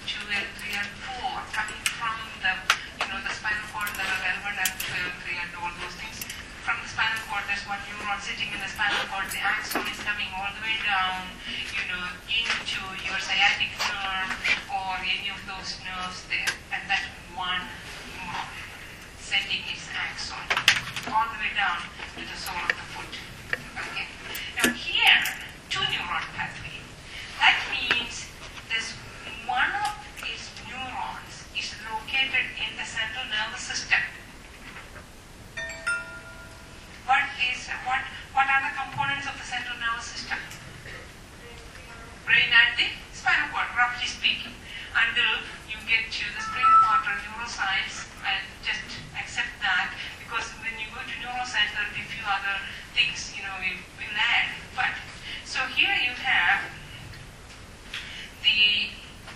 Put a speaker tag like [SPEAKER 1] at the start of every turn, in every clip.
[SPEAKER 1] 2, L3, and 4 coming from the, the spinal cord that are relevant, L2, L3, and all those things. From the spinal cord, there's one neuron sitting in the spinal cord. The axon is coming all the way down, into your sciatic nerve or any of those nerves there. And that one neuron sending its axon all the way down to the sole of the foot. Okay. Now here, 2 neuron pathway. That means this one of these neurons is located in the central nervous system. What are the components of the central nervous system? Brain and the spinal cord, roughly speaking. Until you get to the spring quarter neuroscience, and just accept that, because when you go to neuroscience, there will be a few other things, we'll add. But, so here you have the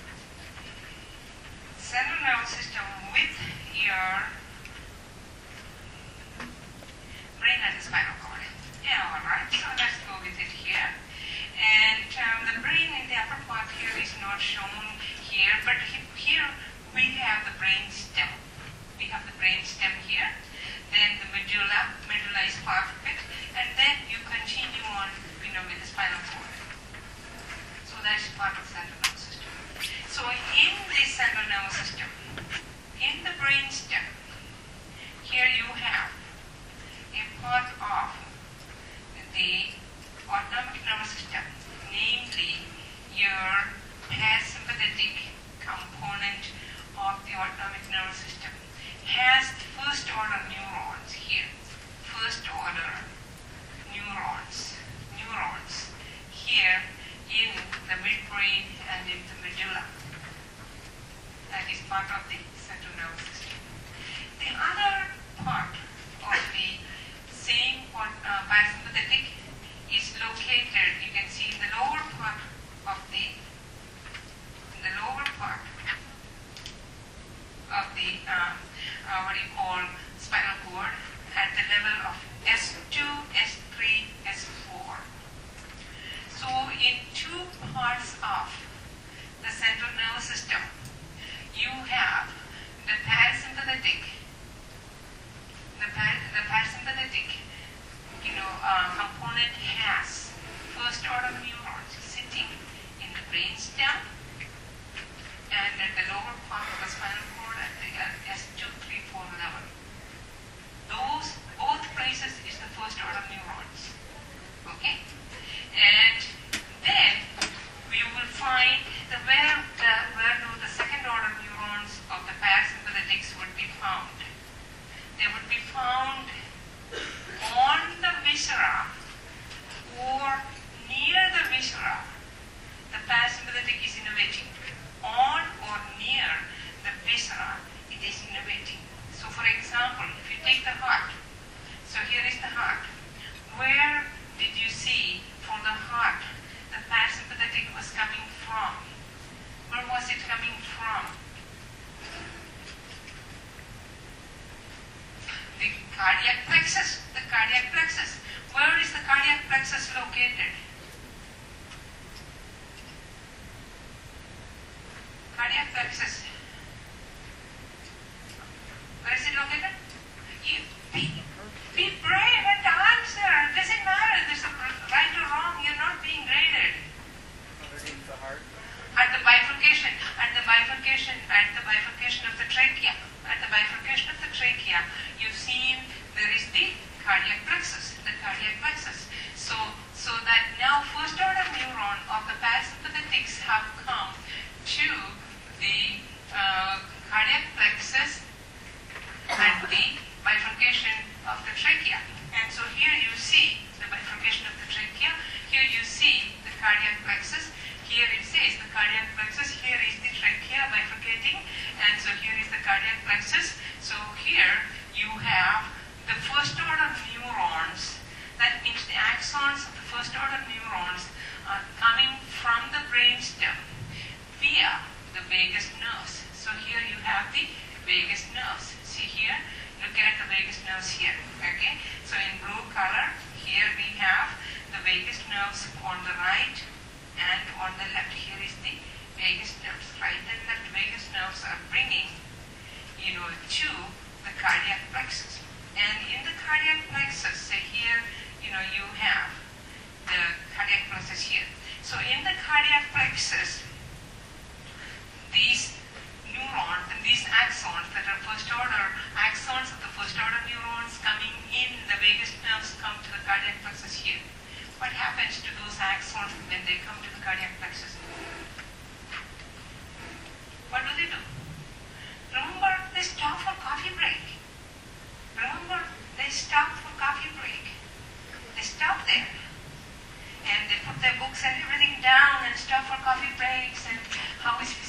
[SPEAKER 1] central nervous system with your brain and the spinal cord. Yeah, alright, so let's go with it here. And the brain in the upper part here is not shown here, but here we have the brain stem. We have the brain stem here, then the medulla is part of it, and then you continue on, with the spinal cord. So that's part of the central nervous system. So in this central nervous system, in the brain stem, here you have a part of the autonomic nervous system, namely your parasympathetic component of the autonomic nervous system, has first order neurons here. First order neurons here in the midbrain and in the medulla. That is part of the central nervous system. The other part of the same parasympathetic is located, you can see, in the lower part of the spinal cord at the level of S2, S3, S4. So in 2 parts of the central nervous system, you have the parasympathetic component has first order neurons sitting in the brain stem and at the lower part of the spinal cord at the S2, 3, 4 level. Both places is the first order neurons. Okay? And then you will find where do the second order neurons of the parasympathetics would be found. They would be found on the viscera or near the viscera. The parasympathetic is innervating. On or near the viscera, it is innervating. So for example, if you take the heart, so here is the heart. Where did you see for the heart the parasympathetic was coming from? Where was it coming from? The cardiac plexus. The cardiac plexus. Where is the cardiac plexus located? Cardiac plexus. Where is it located? Be brave and answer. It doesn't matter. There's a right or wrong. You're not being graded.
[SPEAKER 2] Underneath the heart.
[SPEAKER 1] At the bifurcation of the trachea. At the bifurcation of the trachea, you've seen there is the cardiac plexus. The cardiac plexus. So that now first order neuron of the parasympathetics have come to the cardiac plexus and the bifurcation of the trachea. And so here you see the bifurcation of the trachea. Here you see the cardiac plexus. Here it says the cardiac plexus. Here is the trachea bifurcating. And so here is the cardiac plexus. So here you have the first order neurons. That means the axons of the first order neurons are coming from the brainstem via the vagus nerves. So here you have the vagus nerves. See here, look at the vagus nerves here. Okay, so in blue color, here we have the vagus nerves on the right and on the left. Here is the vagus nerves, right and left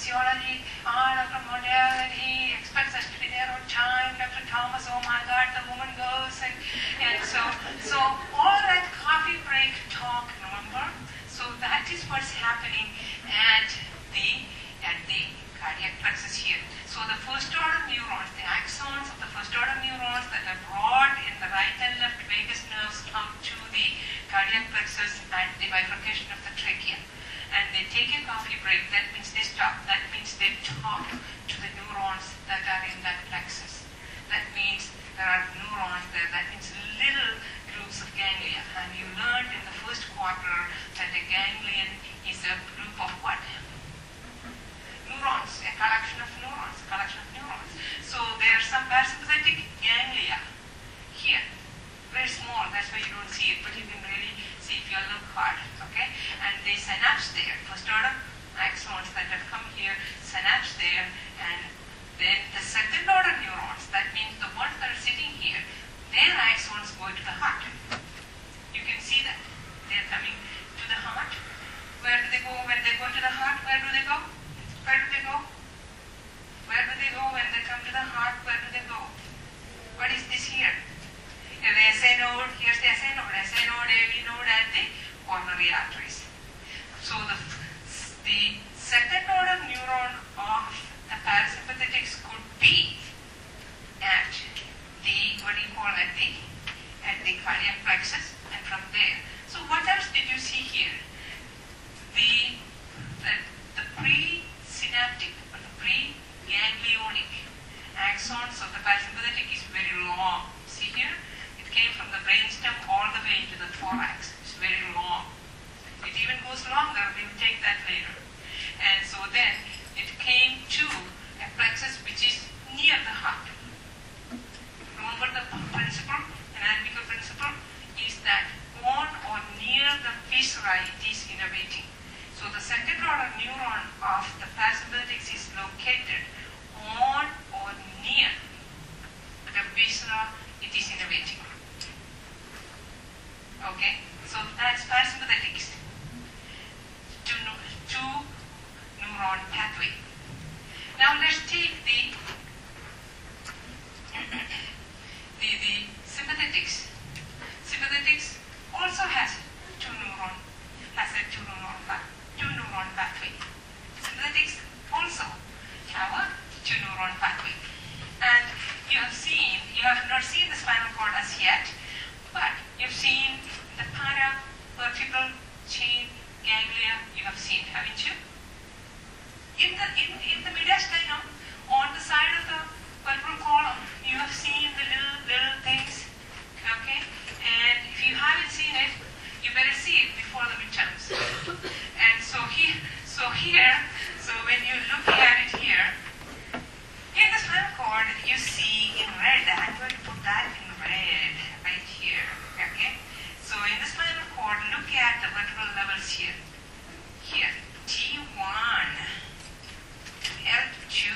[SPEAKER 1] physiology. Dr. Mondale, and he expects us to be there on time. Dr. Thomas, oh my God, the woman goes. And so all that coffee break talk, remember? So that is what's happening at the cardiac plexus here. So the first order neurons, the axons of the first order neurons that are brought in the right and left vagus nerves come to the cardiac plexus at the bifurcation of the trachea. And they take a coffee break, that means they stop. That means they talk to the neurons that are in that plexus. That means there are neurons there. That means little groups of ganglia. And you learned in the first quarter that a ganglion is a group of what? Neurons, a collection of neurons, So there are some parasympathetic ganglia here. Very small, that's why you don't see it, but you can really see if you look hard, okay? And they synapse there. First order axons that have come here, synapse there, and then the second order neurons, that means the ones that are sitting here, their axons go to the heart. You can see that. They're coming to the heart. Where do they go when they go to the heart? Where do they go? Where do they go? Where do they go when they come to the heart? Where do they go? What is this here? The SA node, here's the SA node, AV node, and the coronary arteries. So the second order neuron of the parasympathetics could be at the, what do you call it, at the cardiac plexus, and from there. So what else did you see here? The presynaptic or the preganglionic axons of the parasympathetic is very long. See here? It came from the brainstem all the way into the thorax. It's very long. It even goes longer. We will take that later. And so then it came to a plexus which is near the heart. Remember the principle, anatomical principle, is that on or near the viscera it is innervating. So the second order neuron of the parasympathetics is located on or near the viscera it is innervating. Okay, so that's parasympathetics. Two neuron pathway. Now let's take the sympathetics. Sympathetics also has a two neuron pathway. Sympathetics also have a two neuron pathway. And you have not seen the spinal cord as yet, but you've seen the paravertebral chain ganglia. You have seen, haven't you? In the mediastinum, on the side of the vertebral column, you have seen the little things. Okay, and if you haven't seen it, you better see it before the midterms. And so when you look at it here, in the spinal cord, you see in red. I'm going to put that in red right here. Okay, so in the spinal cord, look at the vertebral levels here. Here, T1, L2,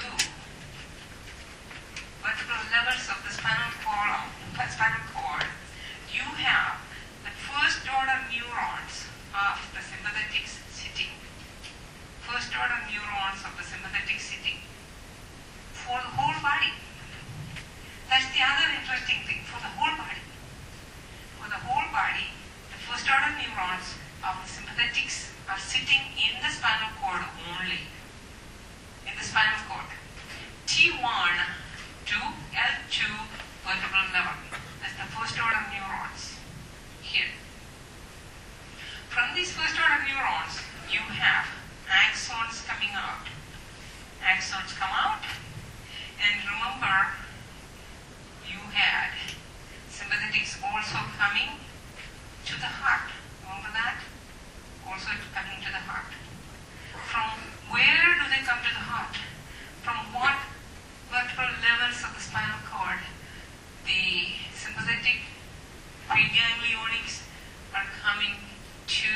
[SPEAKER 1] vertebral levels of the spinal cord. You have the first order neurons of the sympathetics sitting. First order neurons of the sympathetics sitting for the whole body. That's the other interesting thing, for the whole body. For the whole body, the first order neurons of the sympathetics are sitting in the spinal cord only. In the spinal cord. T1 to L2 vertebral level. That's the first order neurons here. From these first order neurons, you have axons coming out. Axons come out, and remember, you had sympathetics also coming to the heart. Remember that? Also coming to the heart. From where do they come to the heart? From what vertebral levels of the spinal cord? The sympathetic preganglionics are coming to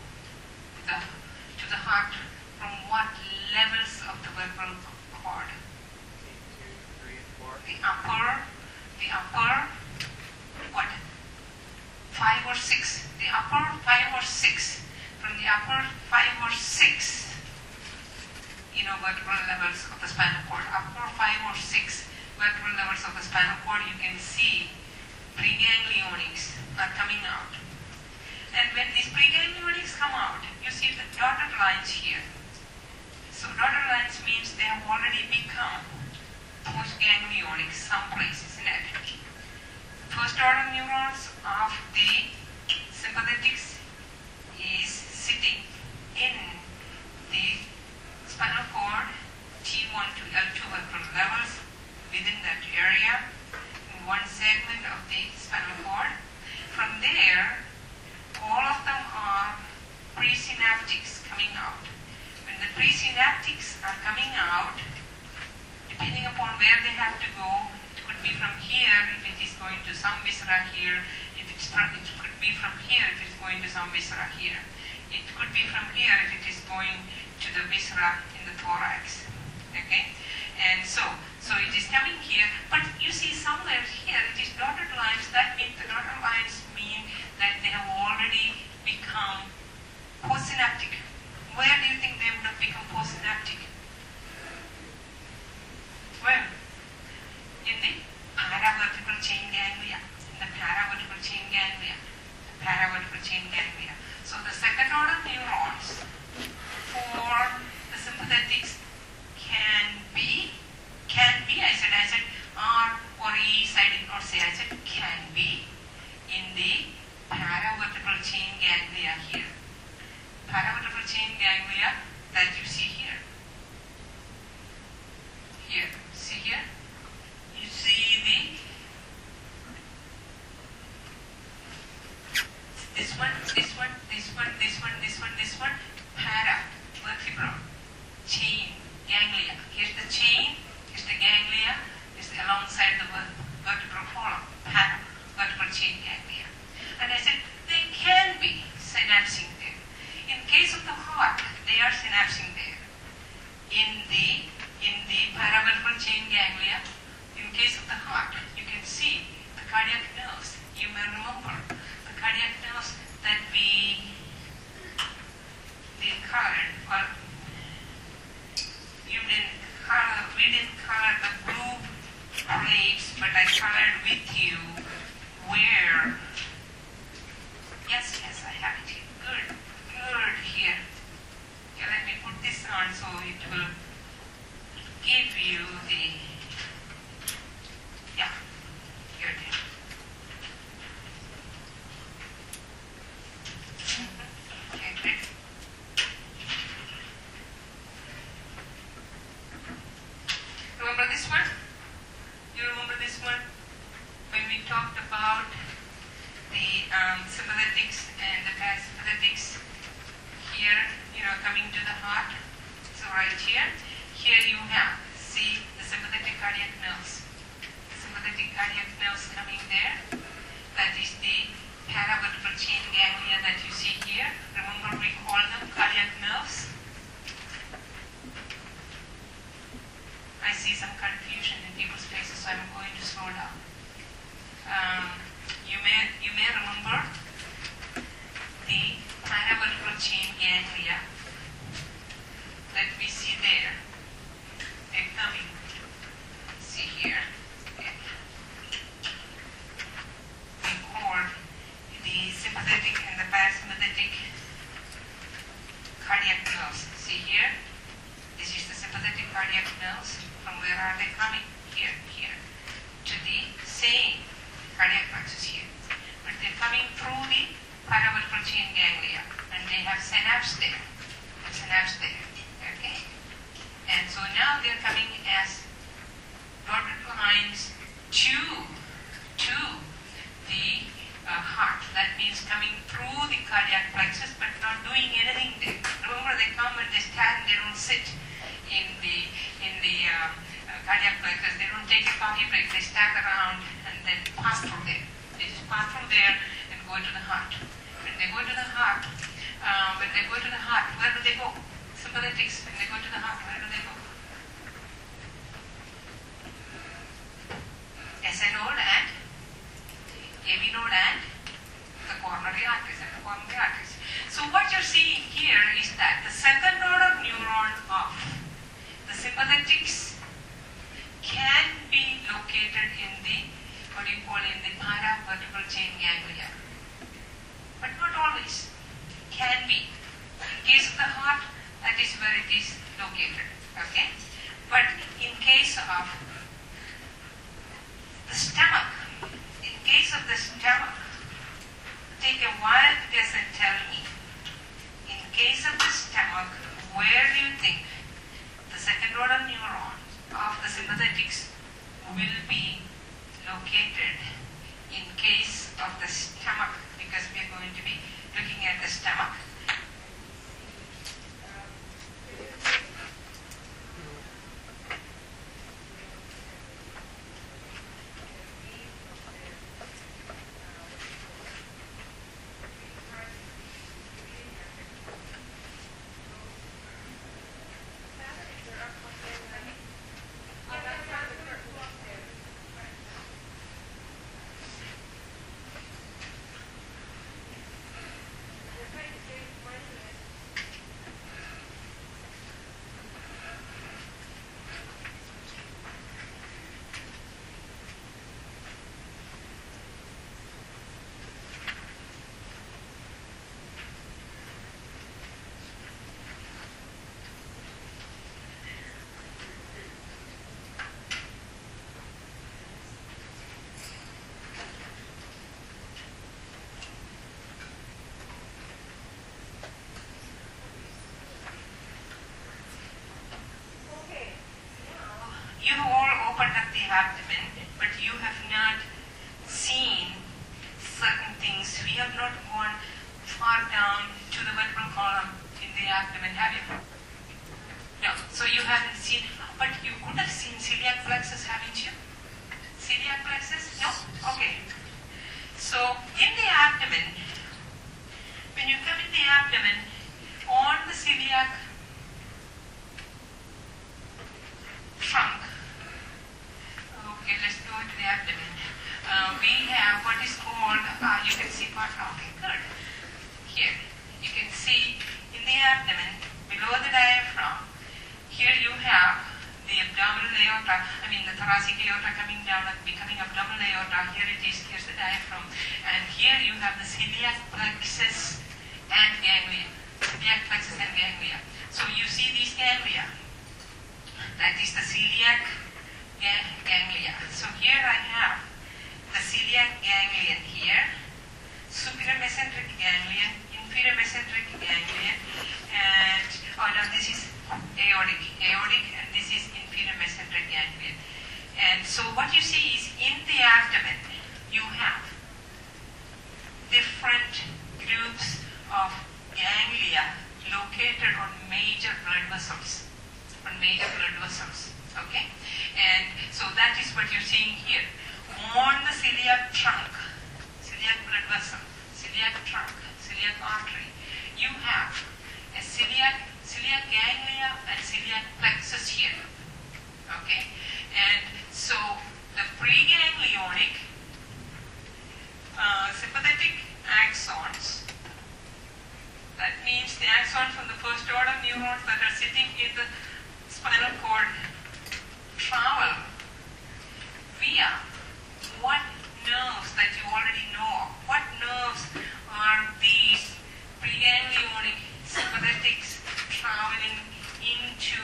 [SPEAKER 1] the heart. From what levels of the vertebral cord? The upper, what? 5 or 6. The upper 5 or 6. From the upper 5 or 6 vertebral levels of the spinal cord. Up to 5 or 6 vertebral levels of the spinal cord, you can see preganglionics are coming out. And when these preganglionics come out, you see the dotted lines here. So dotted lines means they have already become postganglionics some places in it. First order neurons of the sympathetics is sitting in the spinal cord T1 to L2 vertebral levels within that area in one segment of the spinal cord. From there, all of them are presynaptics coming out. When the presynaptics are coming out, depending upon where they have to go, it could be from here if it is going to some viscera here, it could be from here if it is going to some viscera here. It could be from here if it is going to the viscera in the thorax. Okay? And so it is coming here, but you see somewhere here it is dotted lines. That means the dotted lines mean that they have already become postsynaptic. Where do you think they would have become postsynaptic? Well, in the paravertebral chain ganglia. In the paravertebral chain ganglia. The paravertebral chain ganglia. So the second order neurons for the sympathetics can be, I said, R or E sided, or say I said can be in the paravertebral chain ganglia here. Paravertebral chain ganglia that you see here. Here, see here? You see this one, paravertebral chain ganglia. Here's the chain, here's the ganglia, is alongside the vertebral column, paravertebral chain ganglia. And I said they can be synapsing there. In case of the heart, they are synapsing there. In the paravertebral chain ganglia, in case of the heart, you can see the cardiac nerves. You may remember the cardiac nerves that we colored, or we didn't color the blue plates, but I colored with you where. Yes, I have it here. Good here. Okay, let me put this on so it will give you the, yeah, here it is. Okay, great. Remember this one? You remember this one? When we talked about the sympathetics and the parasympathetics here, coming to the heart. So right here you have, see the sympathetic cardiac nerves. Sympathetic cardiac nerves coming there. That is the paravertebral chain ganglia that you see here. Remember we call them cardiac nerves. I see some confusion in people's faces, so I'm going to slow down. You may remember the paravertebral chain ganglia that we see there. They're coming. See here. Okay. We call the sympathetic and the parasympathetic cardiac nerves. See here. This is the sympathetic cardiac nerves. From where are they coming? Here. To the same cardiac plexus here. But they're coming through the paravertebral chain ganglia. And they have synapse there. Okay? And so now they're coming as dotted lines to the heart. That means coming through the cardiac plexus but not doing anything there. Remember, they come and they stand, they don't sit in the cardiac plexus. They don't take a coffee break. They stand around and then pass through there. They just pass through there and go to the heart. When they go to the heart, where do they go? Sympathetics. When they go to the heart, where do they go? SI node and AV node and the coronary arteries. So what you're seeing here is that the second order neuron of sympathetics can be located in the, in the paravertebral chain ganglia. But not always. Can be. In case of the heart, that is where it is located. Okay? But in case of the stomach, take a wild guess and tell me, in case of the stomach, where do you think the second order neuron of the sympathetics will be located in case of the stomach? Because we are going to be looking at the stomach. You have all opened up the abdomen, but you have not seen certain things. We have not gone far down to the vertebral column in the abdomen, have you? No. So you haven't seen, but you could have seen celiac plexus, haven't you? Celiac plexus? No? Okay. So in the abdomen, when you come in the abdomen, on the celiac trunk, okay, let's go to the abdomen. We have what is called, you can see part, okay, good. Here, you can see in the abdomen, below the diaphragm, here you have the abdominal aorta, the thoracic aorta coming down and becoming abdominal aorta. Here it is, here's the diaphragm. And here you have the celiac plexus and ganglia. Celiac plexus and ganglia. So you see these ganglia. That is the celiac ganglia. So here I have the celiac ganglion here, superior mesenteric ganglion, inferior mesenteric ganglion, and this is aortic, and this is inferior mesenteric ganglion. And so what you see is in the abdomen you have different groups of ganglia located on major blood vessels. Okay? And so that is what you're seeing here. On the celiac trunk, celiac blood vessel, celiac trunk, celiac artery, you have a celiac ganglia and celiac plexus here. Okay? And so the preganglionic sympathetic axons, that means the axon from the first order neurons that are sitting in the spinal cord, travel via what nerves that you already know of. What nerves are these preganglionic sympathetics traveling into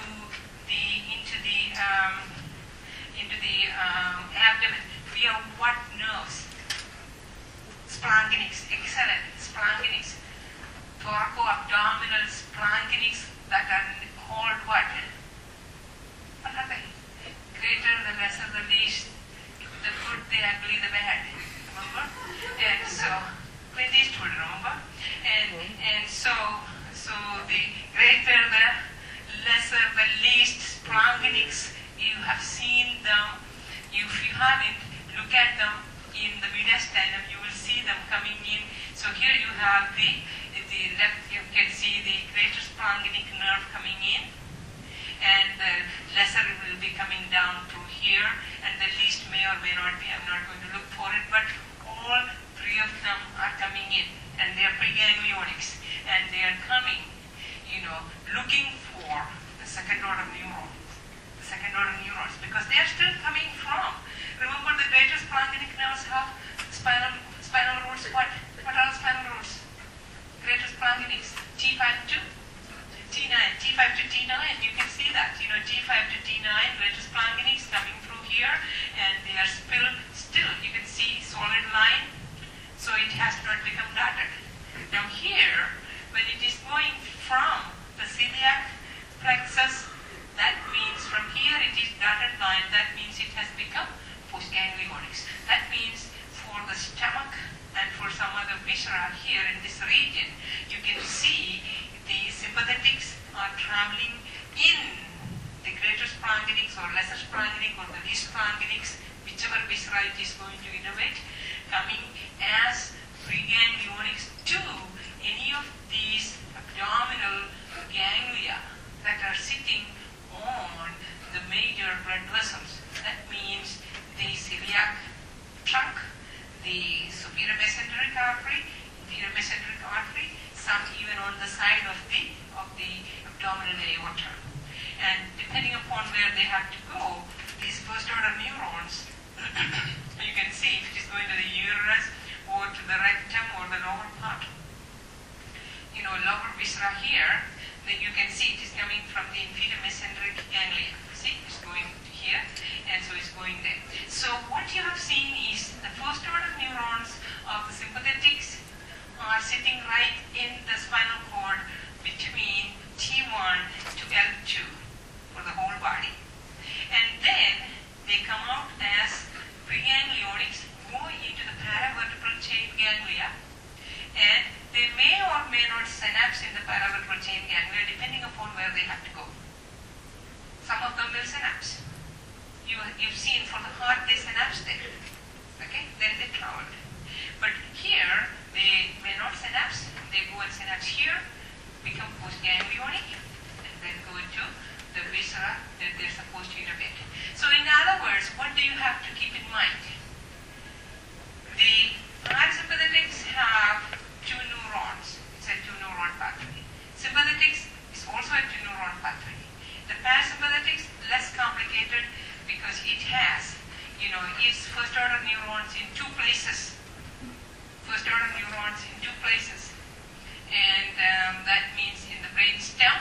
[SPEAKER 1] the abdomen? Via what nerves? Splanchnics, excellent. Splanchnics, thoraco-abdominal splanchnics that are called what? What are they? Greater, the lesser, the least, the good, the ugly, the bad. Remember? And so, Clint Eastwood, remember? And so the greater, the lesser, the least splanchnics, you have seen them. If you haven't, look at them in the mediastinum, you will see them coming in. So here you have the left, you can see the greater splanchnic nerve coming in, and the lesser will be coming down through here, and the least may or may not be. I'm not going to look for it, but all three of them are coming in, and they are preganglionics, and they are coming, looking for the second order neuron. neurons because they are still coming from. Remember the greater splanchnic nerves have spinal roots. What are spinal roots? Greater splanchnics. T5 to T9. T5 to T9. You can see that. T5 to T9 greater splanchnics coming through here, and they are still. You can see solid line. So it has not become dotted. Now here, when it is going from the celiac plexus, that means from here it is dotted line, that means it has become postganglionics. That means for the stomach and for some other viscera here in this region, you can see the sympathetics are traveling in the greater splanchnics or lesser splanchnic or the least splanchnics, whichever viscera it is going to innervate, coming as preganglionics to any of these abdominal ganglia that are sitting on the major blood vessels. That means the celiac trunk, the superior mesenteric artery, inferior mesenteric artery, some even on the side of the abdominal aorta. And depending upon where they have to go, these first order neurons, you can see if it is going to the uterus or to the rectum or the lower part. Lower viscera here, then you can see it is coming from the inferior mesenteric ganglia. See, it's going here, and so it's going there. So what you have seen is the first order neurons of the sympathetics are sitting right in the spinal cord between T1 to L2 for the whole body. And then they come out as preganglionics, go into the paravertebral chain ganglia, and they may or may not synapse in the paravertebral chain ganglia depending upon where they have to go. Some of them will synapse. You've seen for the heart they synapse there. Okay? Then they travel. But here they may not synapse. They go and synapse here, become postganglionic, and then go into the viscera that they're supposed to innervate. So in other words, what do you have to keep in mind? The parasympathetics have two neurons. It's a two-neuron pathway. Sympathetics is also a two-neuron pathway. The parasympathetics less complicated because it has, its first-order neurons in two places. First-order neurons in two places, and that means in the brain stem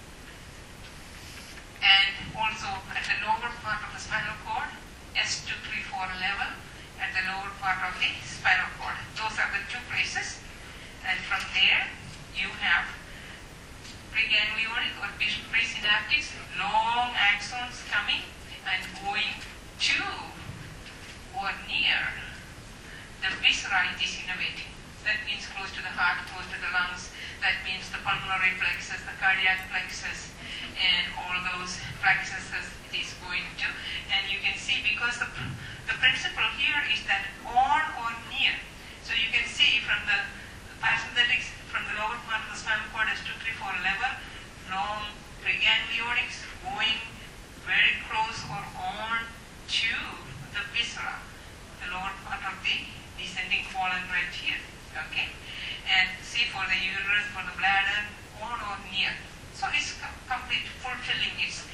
[SPEAKER 1] and also at the lower part of the spinal cord, S234 level, at the lower part of the spinal cord. Those are the two places. And from there, you have preganglionic or presynaptics, long axons coming and going to or near the viscera it is innervating. That means close to the heart, close to the lungs. That means the pulmonary plexus, the cardiac plexus, and all those plexuses it is going to. And you can see because the principle here is that on or near. So you can see from the parasympathetics from the lower part of the spinal cord is 234 level, long preganglionics going very close or on to the viscera, the lower part of the descending colon right here. Okay? And see for the uterus, for the bladder, on or near. So it's complete fulfilling its,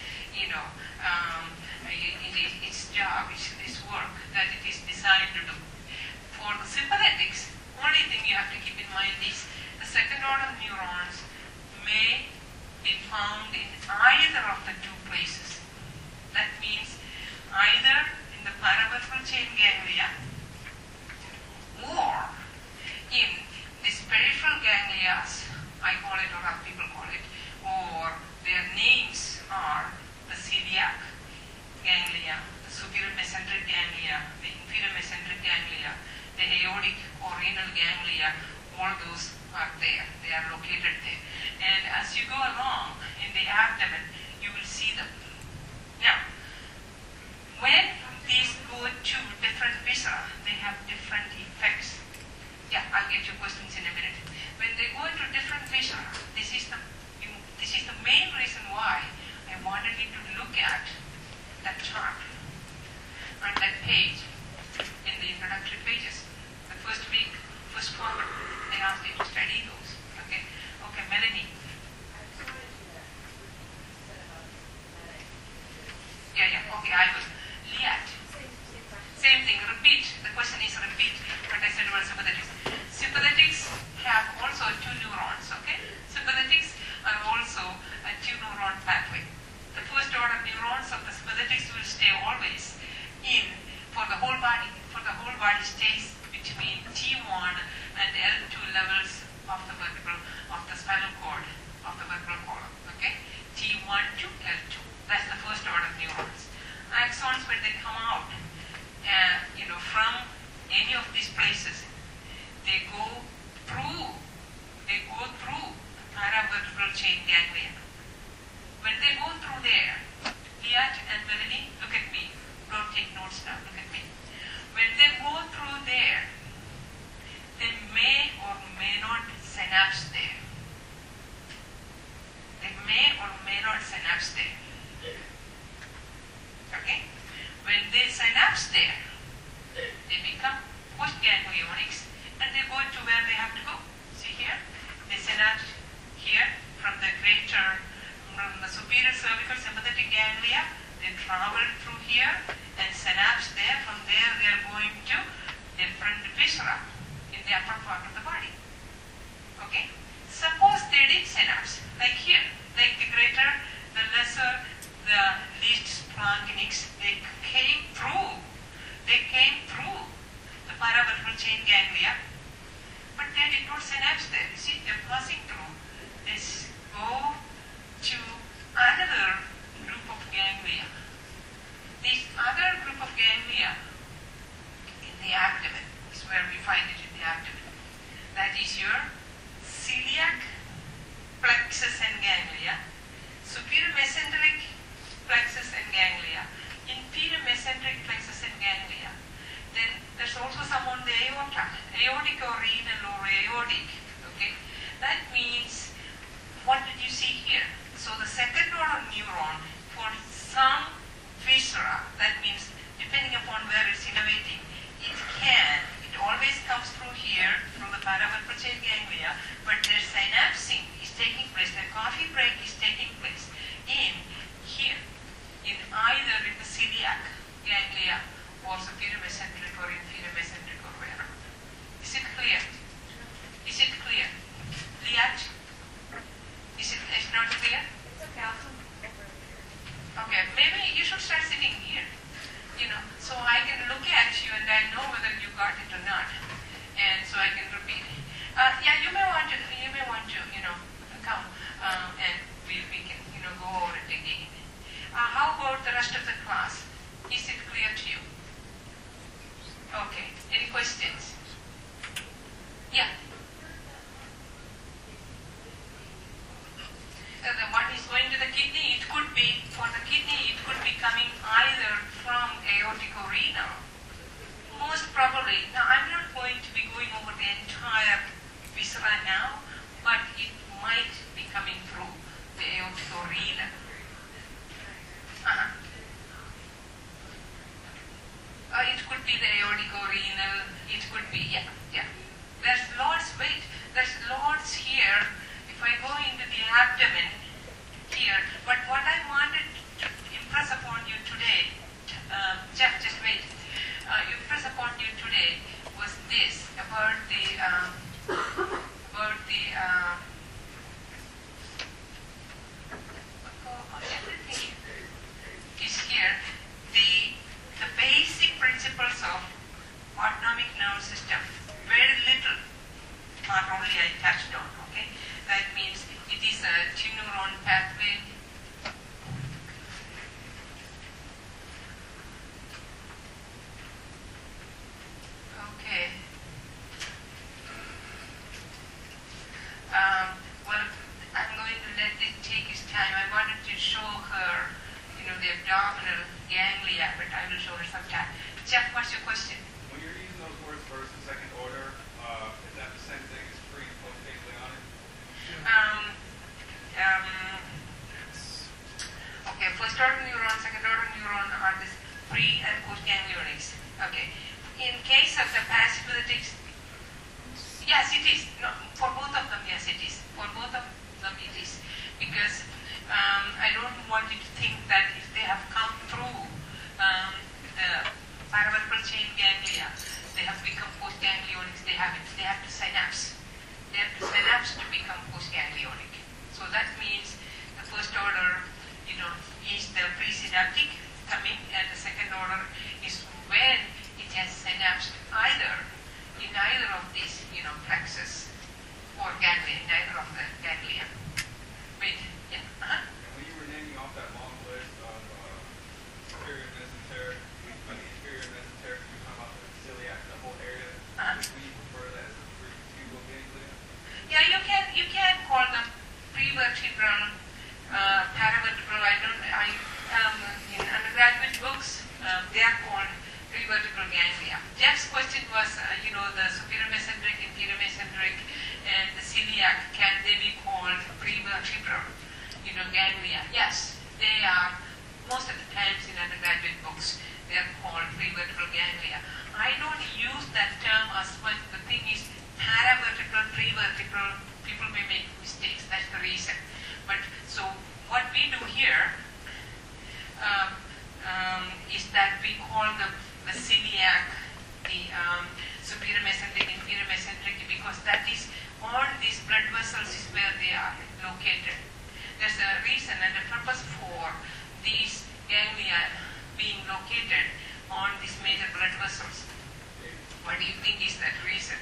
[SPEAKER 1] its job, its work that it is designed to do. For the sympathetics, only thing you have to keep in mind is the second order neurons may be found in either of the two places. That means either in the paravertebral chain ganglia or in these peripheral ganglia, I call it or other people call it, or their names are the celiac ganglia, the superior mesenteric ganglia, the inferior mesenteric ganglia, the aortic or renal ganglia, all those are there. They are located there. And as you go along in the abdomen, you will see them. I will. Liat. Same thing, repeat. The question is repeat what I said about sympathetics. Sympathetics have also two neurons, okay? Sympathetics are also a two-neuron pathway. The first order neurons of the sympathetics will stay always in for the whole body. For the whole body stays between T1 and L2 levels of the vertebral, of the spinal cord, of the vertebral column, okay? T1 to L2. That's the first order neurons. Axons, when they come out, from any of these places, they go through paravertebral chain ganglia. When they go through there, Liat and Melanie, look at me. Don't take notes now, look at me. When they go through there, they may or may not synapse there. They may or may not synapse there. Okay? When they synapse there, they become postganglionics and they go to where they have to go. See here? They synapse here from the superior cervical sympathetic ganglia. They travel through here and synapse there. From there they are going to different viscera in the upper part of the body. Okay? Suppose they did synapse, like here, like the greater, the lesser, the least splanchnics, they came through the paravertebral chain ganglia, but they did not synapse there. You see, they're passing through. They go to another group of ganglia. This other group of ganglia in the abdomen is where we find it, in the abdomen. That is your celiac plexus and ganglia, superior mesenteric plexus and ganglia, inferior mesenteric plexus and ganglia. Then there's also some on the aorta, aortic or renal or aortic. Okay, that means, what did you see here? So the second order neuron for some viscera, that means depending upon where it's innervating, it always comes through here, through the paravertebral chain ganglia, but their synapsing is taking place, the coffee break is taking place in here, in either in the celiac ganglia or superior mesenteric or inferior mesenteric or wherever. Is it clear? Is it clear? Liat? Is it not clear?
[SPEAKER 3] It's okay, I'll come over here.
[SPEAKER 1] Okay, maybe you should start sitting here, so I can look at you and I know whether you got it or not, and so I can repeat it. Yeah, you may want to, come and we can, go over it again. How about the rest of the class? Is it clear to you? Okay, any questions? Yeah. What is going to the kidney? It could be, for the kidney, it could be coming either from aortic or renal. Most probably, now I'm not going to be going over the entire viscera now, but it might be coming through the aortic or renal. It could be the aortic or renal, it could be, yeah. There's lots, there's lots here. If I go into the abdomen here, but what I wanted to impress upon you today, Jeff, just wait. Impress upon you today was this, about everything is here. The basic principles of autonomic nervous system, very little part only I touched on, okay? That means it is a two-neuron pathway. Okay. Well, I'm going to let it take its time. I wanted to show her, the abdominal ganglia, but I will show her sometime. Jeff, what's your question?
[SPEAKER 2] When you're using those words first and second order, is that the same thing as pre and post ganglionic?
[SPEAKER 1] Okay, first order neuron, second order neuron are this pre and post ganglionics. Okay. In case of the parasympathetics, yes, it is. No, for both of them, yes, it is. For both of them, it is. Because I don't want you to think that if they have come through because the superior mesenteric, inferior mesenteric, and the celiac, can they be called prevertebral ganglia? Yes, they are. Most of the times in undergraduate books, they are called prevertebral ganglia. I don't use that term as much. The thing is, paravertebral, prevertebral, people may make mistakes. That's the reason. But so what we do here is that we call the celiac the superior mesenteric, inferior mesenteric, because that is all these blood vessels is where they are located. There's a reason and a purpose for these ganglia being located on these major blood vessels. What do you think is that reason?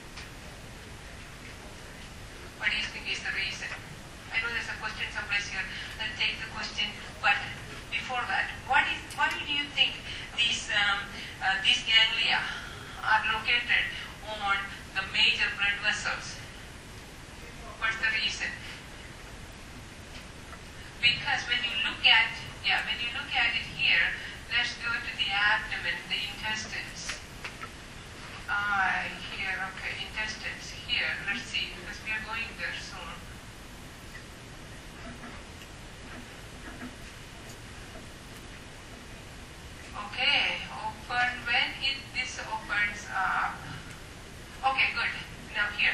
[SPEAKER 1] What do you think is the reason? I know there's a question someplace here. Let's take the question, but before that, why do you think these ganglia are located on the major blood vessels? What's the reason? Because when you look at it here, let's go to the abdomen, the intestines. Here, okay, intestines here. Let's see, because we are going there soon. Okay, open. When this opens up. Okay, good. Now here.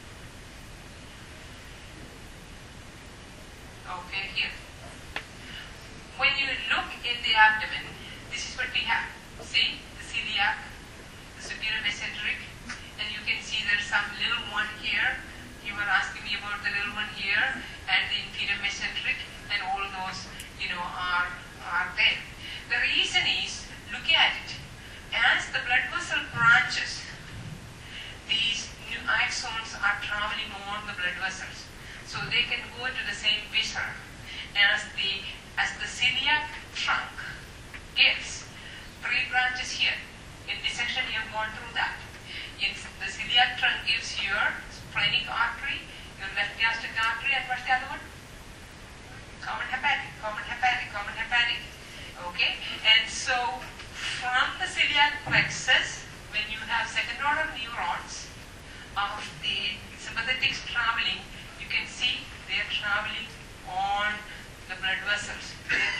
[SPEAKER 1] Okay, here. When you look in the abdomen, this is what we have. See, the celiac, the superior mesenteric, and you can see there's some little one here. You were asking me about the little one here, and the inferior mesenteric, and all those, are there. The reason is, look at it. As the blood vessel branches, these new axons are traveling on the blood vessels, so they can go to the same viscera. As the celiac trunk gets 3 branches here. In dissection, you have gone through that. The celiac trunk gives your splenic artery, your left gastric artery, and what's the other one? Common hepatic. Okay? And so, from the celiac plexus, when you have second-order neurons of the sympathetics traveling, you can see they are traveling on the blood vessels.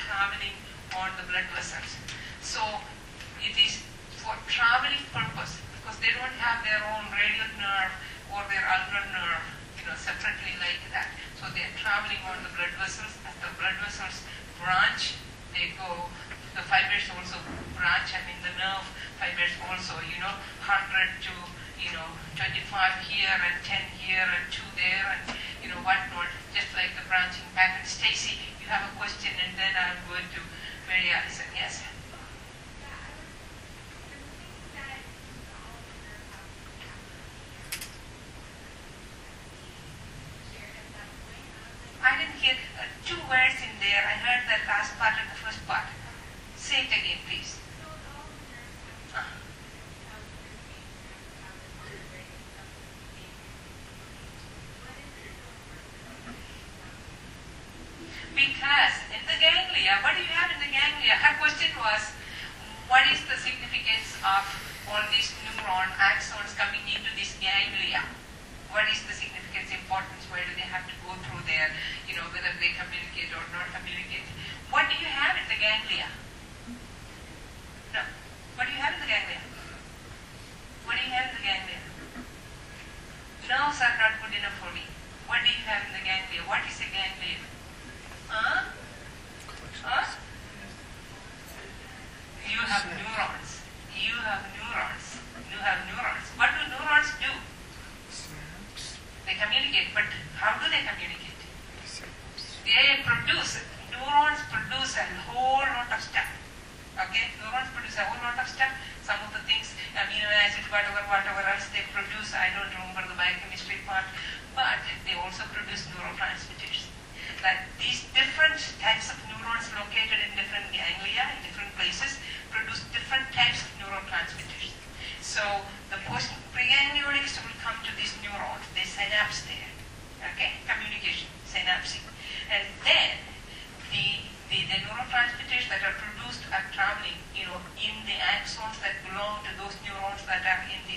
[SPEAKER 1] So, it is for traveling purpose, because they don't have their own radial nerve or their ulnar nerve, separately like that. So they are traveling on the blood vessels. As the blood vessels branch, they go. The fibers also branch. The nerve fibers also. 100 to 25 here and 10 here and 2 there and whatnot. Just like the branching pattern. Stacy, you have a question, and then I'm going to Mary Allison. Yes. I didn't hear 2 words in there. I heard the last part and the first part. Say it again, please. Because in the ganglia, what do you have in the ganglia? Her question was, what is the significance of all these neuron axons coming into this ganglia? What is the significance, importance? Why do they have to go through there? Whether they communicate or not communicate. What do you have in the ganglia? No. What do you have in the ganglia? What do you have in the ganglia? Nerves are not good enough for me. What do you have in the ganglia? What is a ganglia? You have neurons. What do neurons do? They communicate, but how do they communicate? Neurons produce a whole lot of stuff. Okay? Neurons produce a whole lot of stuff. Some of the things, amino acids, whatever else they produce, I don't remember the biochemistry part, but they also produce neurotransmitters. That these different types of neurons located in different ganglia, in different places, produce different types of neurotransmitters. So the preganglionics will come to these neurons, they synapse there. Okay? Communication, synapsing. And then the neurotransmitters that are produced are traveling, in the axons that belong to those neurons that are in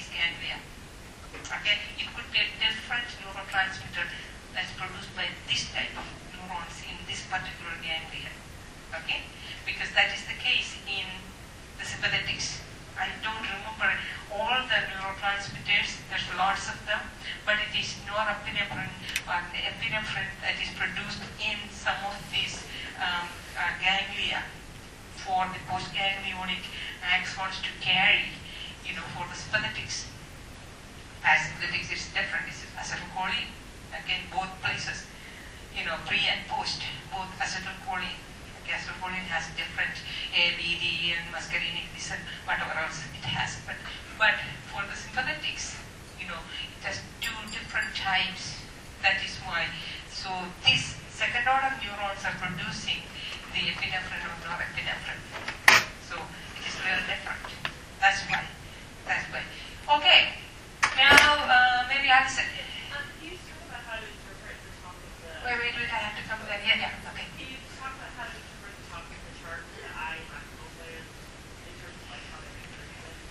[SPEAKER 1] sympathetics. I don't remember all the neurotransmitters, there's lots of them, but it is norepinephrine or epinephrine that is produced in some of these ganglia for the postganglionic axons to carry, for the sympathetics. Parasympathetics is different. This is acetylcholine. Again, both places, pre and post, both acetylcholine. Acetylcholine has different ABD and muscarinic, this and whatever else it has. But for the sympathetics, it has two different types. That is why. So these second order neurons are producing the epinephrine or norepinephrine. So it is very different. That's why. Okay. Now, maybe Alison.
[SPEAKER 3] Can you talk about how to interpret the top of the...
[SPEAKER 1] Wait, I have to come to that. Yeah, okay.
[SPEAKER 3] Can you talk about how to interpret the top of the chart for the eye optical gland in terms of like how they measure it?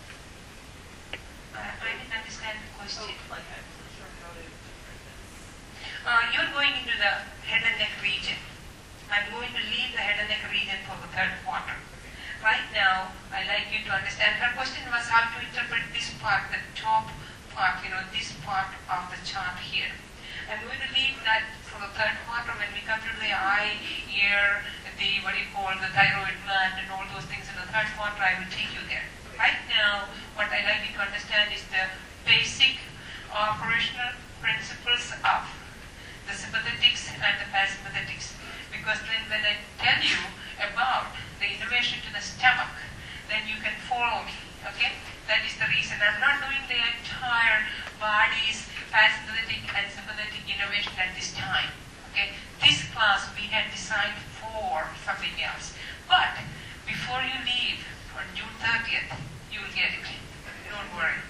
[SPEAKER 1] I didn't understand the question.
[SPEAKER 3] Like I'm not sure how to interpret this.
[SPEAKER 1] You're going into the head and neck region. I'm going to leave the head and neck region for the third quarter. Right now, I'd like you to understand. Her question was how to interpret this part, the top part, this part of the chart here. I'm going to leave that for the third quarter when we come to the eye, ear, the thyroid gland and all those things in the third quarter. I will take you there. Right now, what I'd like you to understand is the basic operational principles of the sympathetics and the parasympathetics. Because then when I tell you about the innervation to the stomach, then you can follow me, okay? That is the reason. I'm not doing the entire body's parasympathetic and sympathetic innervation at this time, okay? This class we had designed for something else. But before you leave on June 30th, you will get it. Don't worry.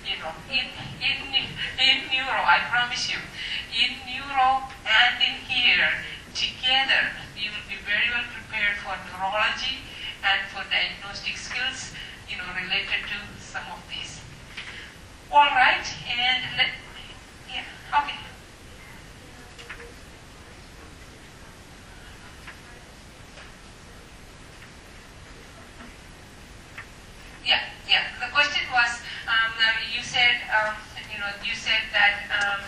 [SPEAKER 1] In neuro, I promise you, in neuro and in here, together, you will be very well prepared for neurology and for diagnostic skills, related to some of these. All right, and okay. Yeah. The question was, you said that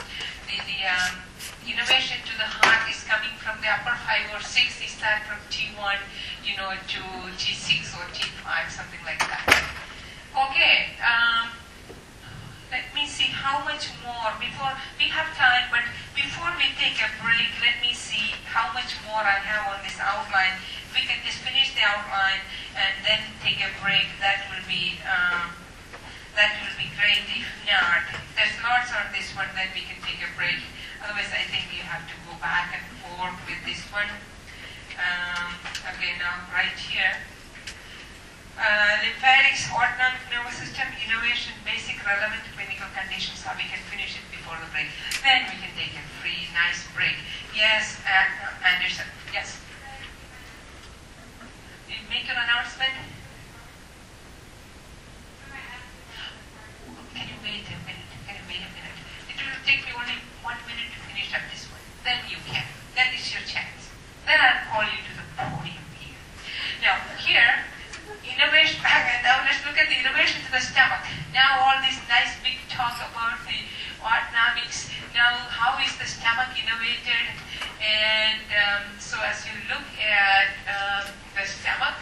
[SPEAKER 1] the innervation to the heart is coming from the upper 5 or 6. Is that from T1, to T6 or T5, something like that? Okay. Let me see how much more before we have time. But before we take a break, let me see how much more I have on this outline. If we can just finish the outline and then take a break, that will be great. If not, there's lots on this one, then we can take a break. Otherwise, I think you have to go back and forth with this one. Okay, now right here. Lymphatics, autonomic nervous system, innovation, basic relevant clinical conditions, how we can finish it before the break. Then we can take a free, nice break. Yes, Anderson. Yes. Did you make an announcement? Can you wait a minute? It will take me only 1 minute to finish up this one. Then you can. Then it's your chance. Then I'll call you to the podium here. Now, here, innovation. Now let's look at the innovation to the stomach. Now all this nice big talk about the autonomics. Now, how is the stomach innovated? And so as you look at the stomach,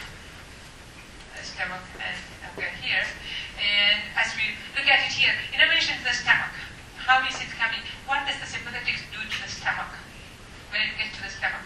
[SPEAKER 1] and okay, here, and as we look at it here, innovation to the stomach. How is it coming? What does the sympathetics do to the stomach when it gets to the stomach?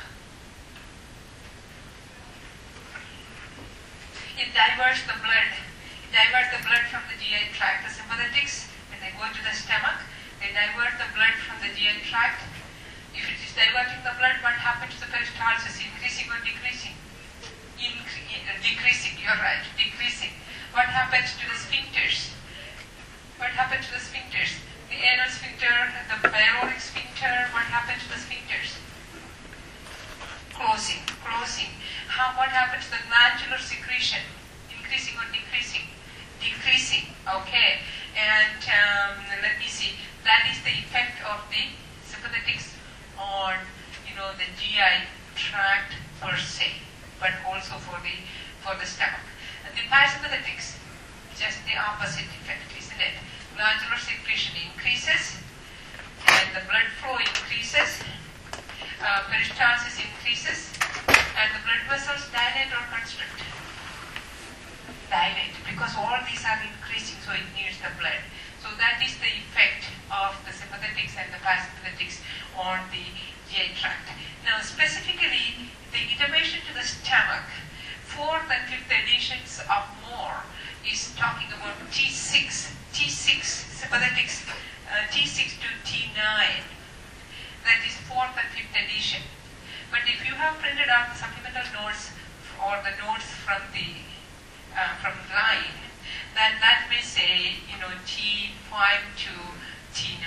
[SPEAKER 1] It diverts the blood. It diverts the blood from the GI tract. The sympathetics, when they go to the stomach, they divert the blood from the GI tract. If it is diverting the blood, what happens to the peristalsis? Increasing or decreasing? Decreasing, you're right, decreasing. What happens to the sphincters? The anal sphincter, the pyloric sphincter, what happens to the sphincters? Closing. What happens to the glandular secretion? Increasing or decreasing? Decreasing, okay. And let me see, that is the effect of the sympathetics on, the GI tract per se, but also for the stomach. And The parasympathetics, just the opposite effect, isn't it? Glandular secretion increases, and the blood flow increases, peristalsis increases, and the blood vessels dilate or constrict. Dilate, because all these are increasing, so it needs the blood. So that is the effect of the sympathetics and the parasympathetics on the GI tract. Now specifically, the innervation to the stomach, 4th and 5th editions of Moore is talking about T6 sympathetics, T6 to T9. That is 4th and 5th edition. But if you have printed out the supplemental notes or the notes from the line, then that may say, T5 to T9.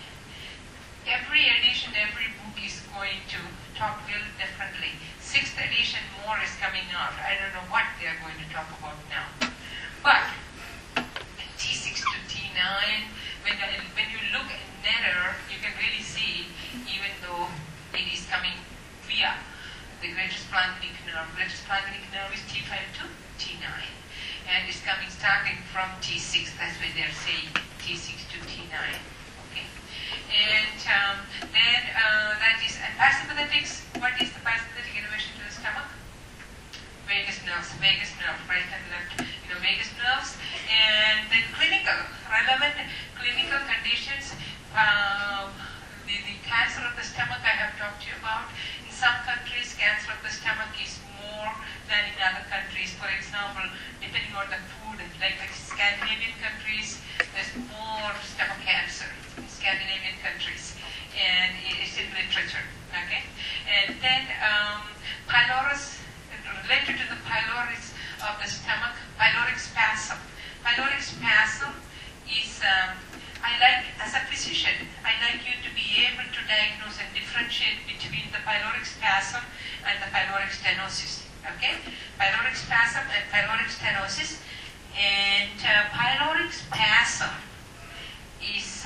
[SPEAKER 1] Every edition, every book is going to talk a little differently. 6th edition more is coming out. I don't know what they are going to talk about now. But T6 to T9, when you look at Netter, you can really see, even though it is coming via the greatest planktonic nerve. Greatest planktonic nerve is T5 to T9. And it's coming starting from T6. That's why they're saying T6 to T9. Okay. And then that is parasympathetics. What is the parasympathetic innervation to the stomach? Vagus nerve, right and left. Vagus nerves. And then relevant clinical conditions. The cancer of the stomach I have talked to you about. In some countries, cancer of the stomach is more than in other countries. For example, depending on the food, like Scandinavian countries, there's more stomach cancer in Scandinavian countries, and it's in literature. Okay, and then pylorus, related to the pylorus of the stomach, pyloric spasm. Pyloric spasm is as a physician, I like you to be able to diagnose and differentiate between the pyloric spasm and the pyloric stenosis. Okay? Pyloric spasm and pyloric stenosis. And pyloric spasm is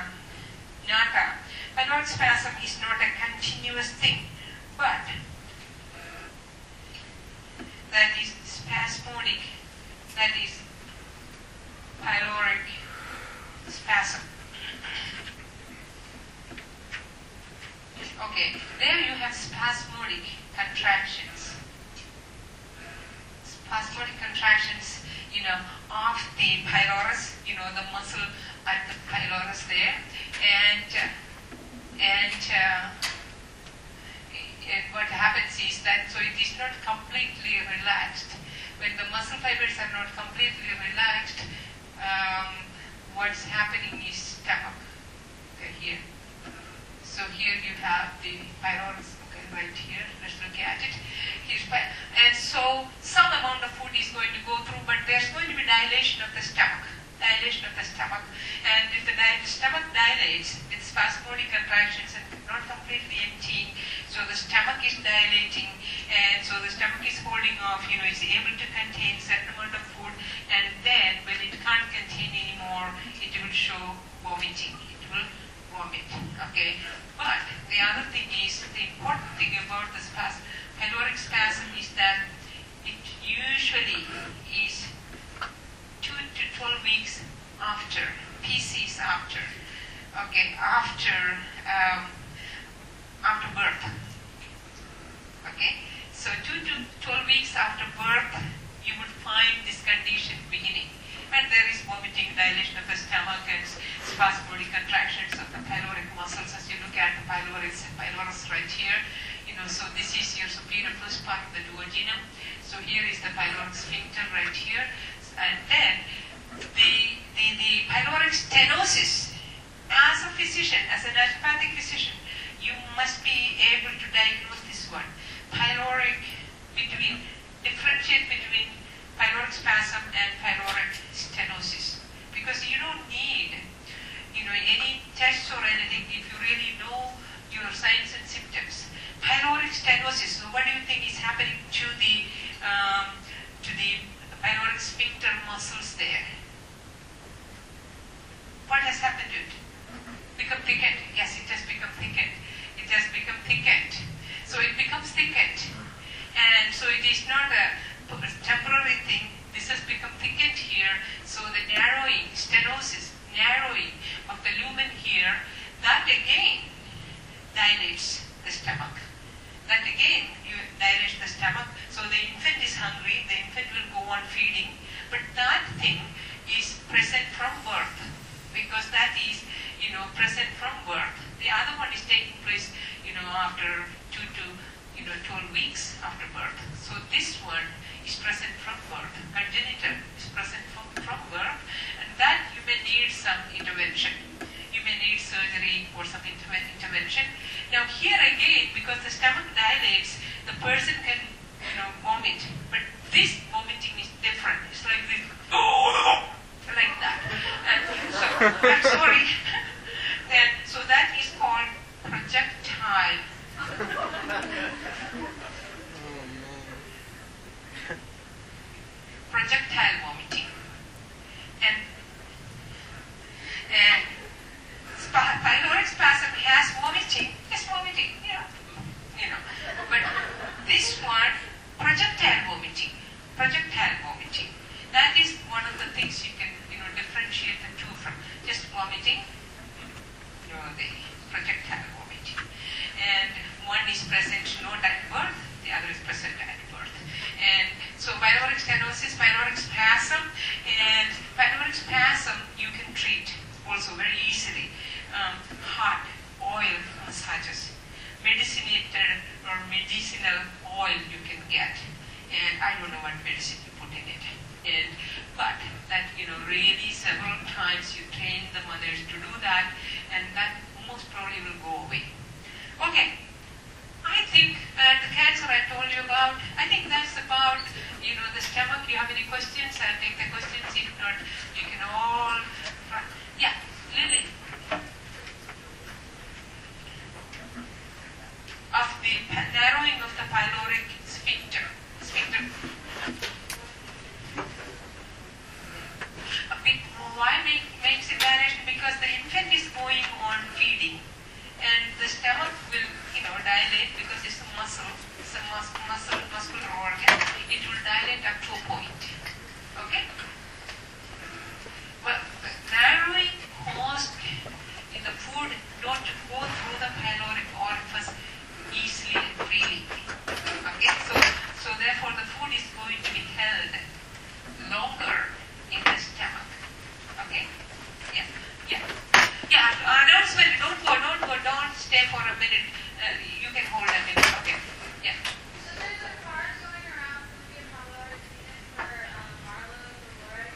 [SPEAKER 1] pyloric spasm is not a continuous thing, but that is spasmodic. That is pyloric spasm. Okay, there you have spasmodic contractions. Spasmodic contractions, of the pylorus, the muscle at the pylorus there, and what happens is that, so it is not completely relaxed. When the muscle fibers are not completely relaxed, what's happening is stomach. Okay, here. So here you have the pylorus, okay, right here. Let's look at it. And so some amount of food is going to go through, but there's going to be dilation of the stomach. Dilation of the stomach. And if the stomach dilates with spasmodic contractions and not completely emptying, so the stomach is dilating, and so the stomach is holding off, it's able to contain certain amount of food, and then when it can't contain anymore, it will show vomiting. It will vomit. Okay? But the other thing is, the important thing about the pyloric spasm is that it usually is 2 to 12 weeks after, PCs after, okay, after birth. Okay? So 2 to 12 weeks after birth, you would find this condition beginning. And there is vomiting, dilation of the stomach, and spasmodic contractions of the pyloric muscles as you look at the pylorus right here. So this is your superior first part of the duodenum. So here is the pyloric sphincter right here. And then the pyloric stenosis, as a physician, as a naturopathic physician, you must be able to diagnose this one. Differentiate between pyloric spasm and pyloric stenosis. Because you don't need, any tests or anything if you really know your signs and symptoms. Pyloric stenosis, so what do you think is happening to the pyloric sphincter muscles there? What has happened to it? Become thickened. Yes, it has become thickened. It has become thickened. So it becomes thickened. And so it is not a temporary thing. This projectile vomiting. And pyloric spasm has vomiting, just vomiting, But this one, projectile vomiting. That is one of the things you can, differentiate the two from. Just vomiting, the projectile vomiting. And one is present not at birth, the other is present at birth. And so pyloric stenosis, pyloric spasm, and pyloric spasm you can treat also very easily. Hot oil massages, medicinated or medicinal oil you can get, and I don't know what medicine you put in it. But that really several times you train the mothers to do that, and that most probably will go away. Okay, I think that the cancer I told you about, I think that's about the stomach. You have any questions? I'll take the questions. If not, you can all. Yeah, Lily. Of the narrowing of the pyloric sphincter. Why makes it dilation? Because the infant is going on feeding, and the stomach will, dilate because it's a muscle. It's a muscular organ. It will dilate up to a point. Okay. But the narrowing caused in the food not to go through the pyloric orifice easily and freely. Okay, so therefore the food is going to be held longer in the stomach. Okay? Yeah. Announcement, don't go, don't stay for a minute. You can hold a minute. Okay. Yeah.
[SPEAKER 4] So there's a card going around Fluke and Pablo for Marlo Dolores.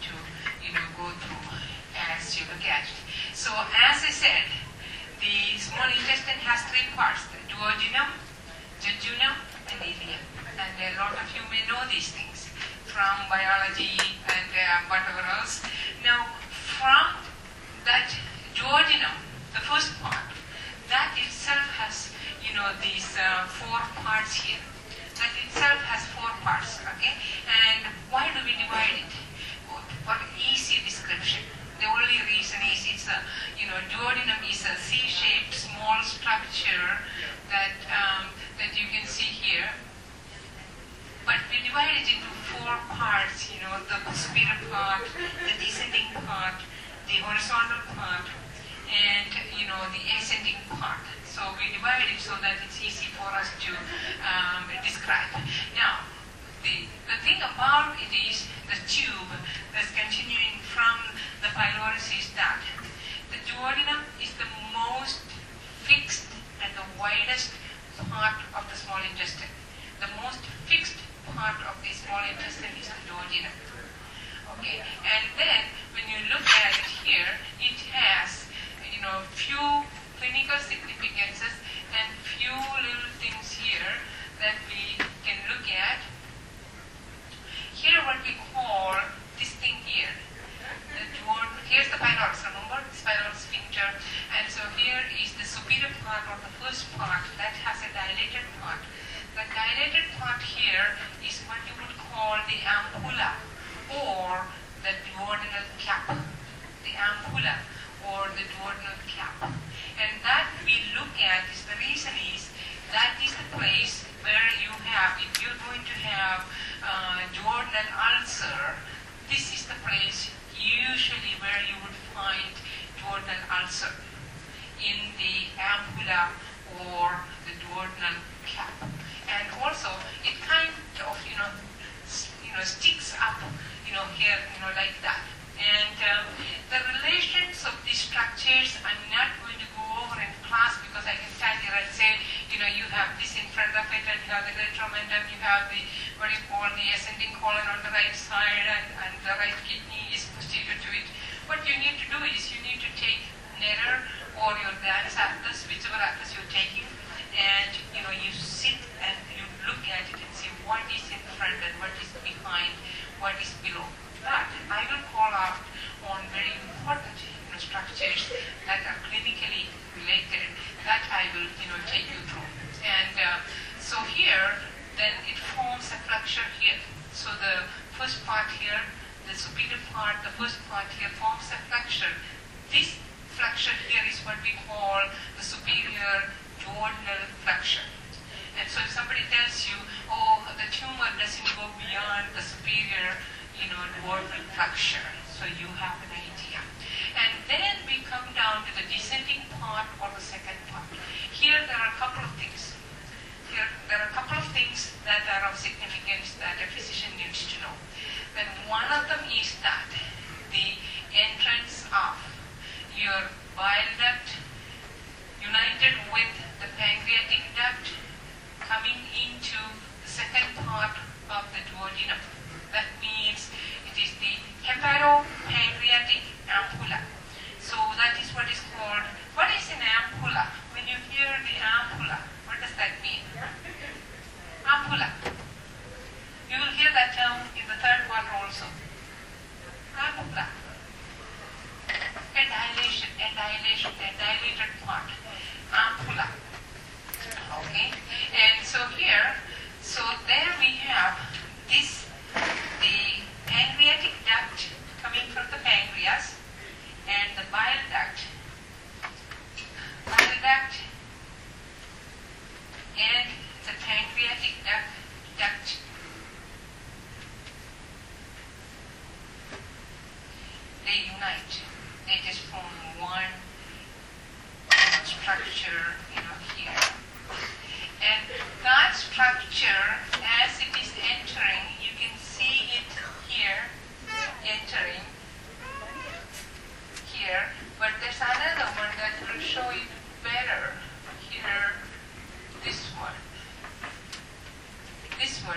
[SPEAKER 1] So as I said, the has three parts: the duodenum, jejunum, and ileum. And a lot of you may know these things from biology and whatever else. Now, from that duodenum, the first part, that itself has, these four parts here. That itself has four parts, okay? And why do we divide it? For easy description. The only reason is it's a, duodenum is a C-shaped small structure that you can see here. But we divide it into four parts, the superior part, the descending part, the horizontal part, and, the ascending part. So we divide it so that it's easy for us to describe. Now, the thing about it is the tube that's continuing from the pylorus is that the duodenum is the most fixed and the widest part of the small intestine. The most fixed part of the small intestine is the duodenum. Okay, and then when you look at it here, it has, few clinical significances and few little things here that we can look at. Here what we call this thing here. Here's the pylorus, remember? This pylorus sphincter. And so here is the superior part or the first part that has a dilated part. The dilated part here is what you would call the ampulla or the duodenal cap. The ampulla or the duodenal cap. And that we look at is the reason is that is the place where you have, if you're going to have duodenal ulcer, this is the place usually where you would find duodenal ulcer, in the ampulla or the duodenal cap. And also it kind of, sticks up, here, like that. And the relations of these structures I'm not going to go over in class because I can stand here and say, you have this in front of it and you have the retromentum, you have the, what you call the ascending colon on the right side and the right kidney is posterior to it. What you need to do is you need to take Netter or your Gans atlas, whichever atlas you're taking, and you sit and you look at it and see what is in front and what is behind, what is below. But I will call out on very important structures that are clinically related that I will take you through. And so here then it forms a flexure here. So the first part here, the superior part, the first part here forms a flexure. This flexure here is what we call the superior duodenal flexure. And so if somebody tells you, oh, the tumor doesn't go beyond the superior duodenal flexure, so you have an idea. And then we come down to the descending part or the second part. Here there are a couple of things. Here there are a couple of things that are of significance that a physician needs to know. Then one of them is that the entrance of your bile duct united with the pancreatic duct coming into the second part of the duodenum. That means it is the hepatopancreatic ampulla. So that is what is called, what is an ampulla? When you hear the ampulla, what does that mean? Ampulla. You will hear that term in the third quarter also. Ampulla. A dilated part. Ampulla. Okay? And so here, so there we have this, the pancreatic duct coming from the pancreas and the bile duct and the pancreatic duct they unite. They just form one structure, here. And that structure, as it is entering, you can see it here, entering here. But there's another one that will show it better. Here, this one. This one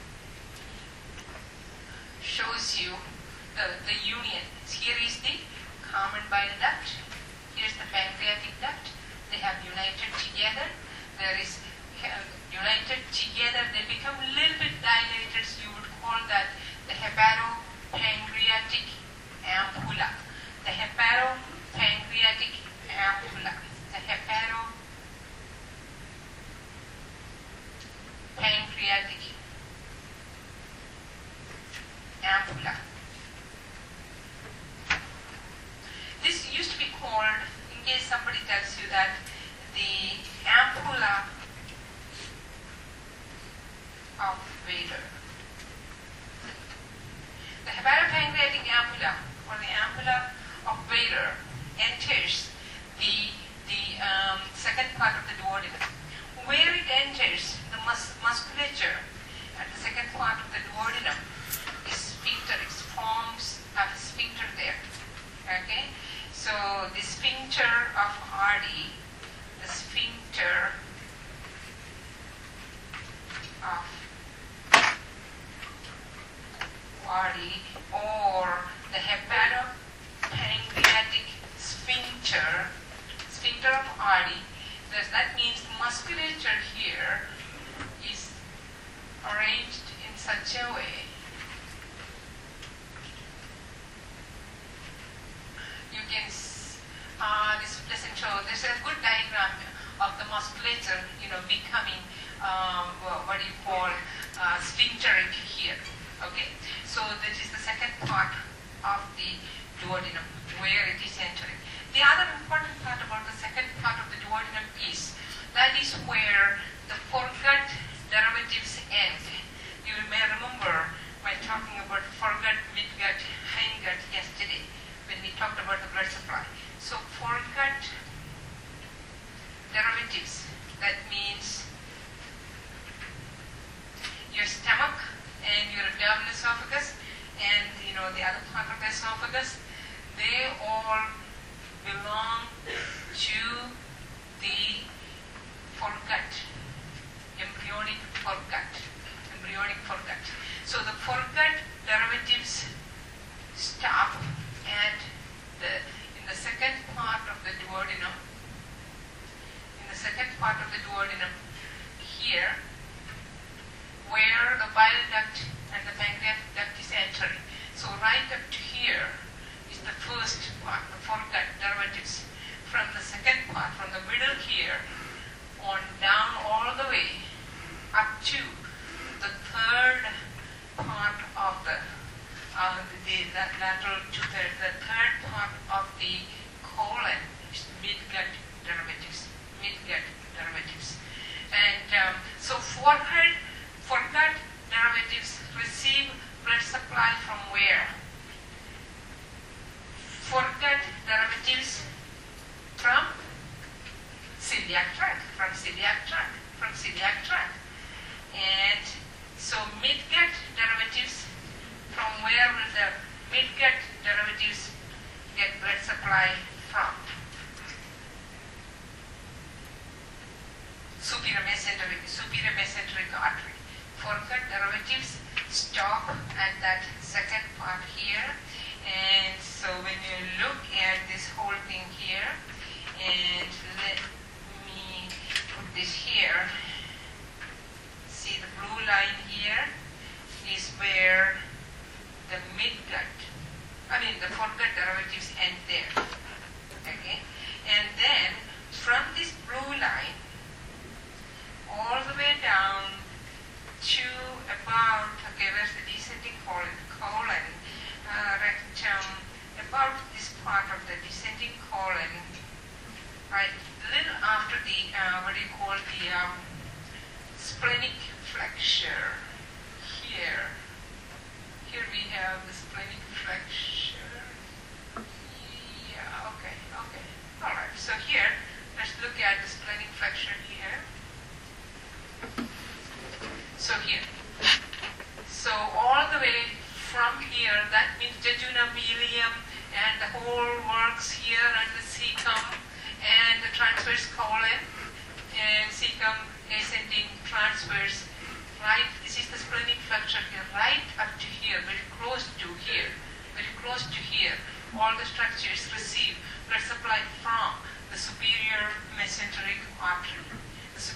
[SPEAKER 1] shows you the union. Here is the common bile duct. Here's the pancreatic duct. They have united there is united together, they become a little bit dilated, so you would call that the hepatopancreatic ampulla. The hepatopancreatic ampulla. The hepatopancreatic ampulla. This used to be called, in case somebody tells you that, the ampulla of Vader. The hepatopancreatic ampulla, or the ampulla of Vader, enters the second part of the duodenum. Where it enters, the musculature at the second part of the duodenum is sphincter. It forms a sphincter there. Okay? So the sphincter of Hardy, the sphincter of Hardy, or the hepatopancreatic sphincter of Hardy, that means the musculature here is arranged in such a way you can this doesn't show. There's a good diagram of the musculature, becoming what you call sphincteric here. Okay, so this is the second part of the duodenum where it is entering. The other important part about the second part of the duodenum is that is where the foregut derivatives end. You may remember while talking about foregut, midgut, hindgut yesterday when we talked about the blood supply. So foregut derivatives, that means your stomach and your abdominal esophagus and the other part of the esophagus, they all belong to the foregut, embryonic foregut. So the foregut derivatives stop at in the second part of the duodenum. In the second part of the duodenum here, where the bile duct and the pancreatic duct is entering. So right up to here is the first part, the foregut derivatives. From the second part, from the middle here, on down all the way up to the third part of the lateral two-thirds, the third part of the colon is midgut derivatives. And so foregut derivatives receive blood supply from where? Foregut derivatives from celiac tract. And so midgut derivatives, from where will the midgut derivatives get blood supply from? Superior mesenteric artery. Foregut derivatives stop at that second part here. And so when you look at this whole thing here, and let me put this here, see the blue line here is where the the foregut derivatives end there. Okay? And then from this blue line all the way down to about, where's the descending colon, rectum, about this part of the descending colon, right, a little after the, splenic flexure. Here we have the splenic flexure. Yeah, okay. Alright, so here, let's look at the splenic flexure here. So here. So all the way from here, that means jejunum, ileum, and the whole works here, and the cecum, and the transverse colon, and cecum, ascending, transverse, right? This is the splenic flexure here, right up to here, very close to here. All the structures receive blood supply from the superior mesenteric artery. The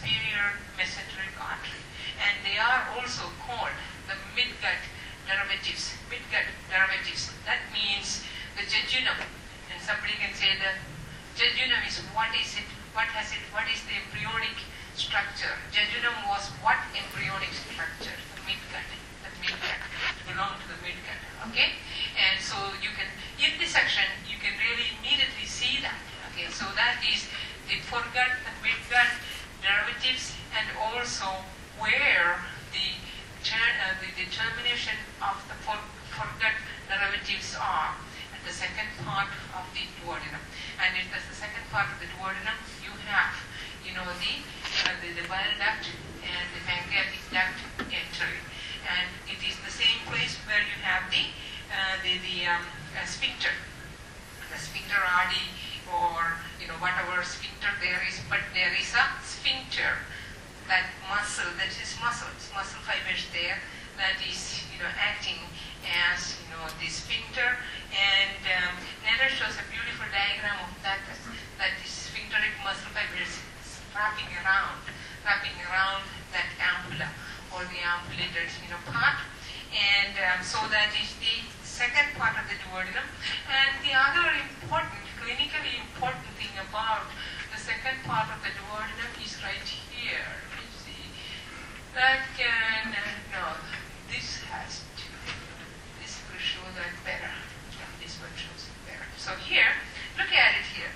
[SPEAKER 1] superior mesenteric artery. And they are also called the midgut derivatives. Midgut derivatives. That means the jejunum. And somebody can say the jejunum is what is it, what has it, what is the embryonic structure. Jejunum was what embryonic structure? The midgut. The midgut. Belong to the midgut. Okay? And so you can, in this section, you can really immediately see that. Okay, so that is the foregut, the midgut derivatives, and also where the determination of the foregut derivatives are at the second part of the duodenum. And if that's the second part of the duodenum, you have, the bile duct and the pancreatic duct entering. And it is the same place where you have the sphincter. The sphincter artery, or whatever sphincter there is, but there is a sphincter, that muscle, that is muscle fibers there, that is acting as the sphincter. And Neder shows a beautiful diagram of that is sphincteric muscle fibers wrapping around that ampulla, or the ampullated part. And so that is the second part of the duodenum. And the other clinically important thing about the second part of the duodenum is right here. You see, this will show that better. This one shows it better. So here, look at it here.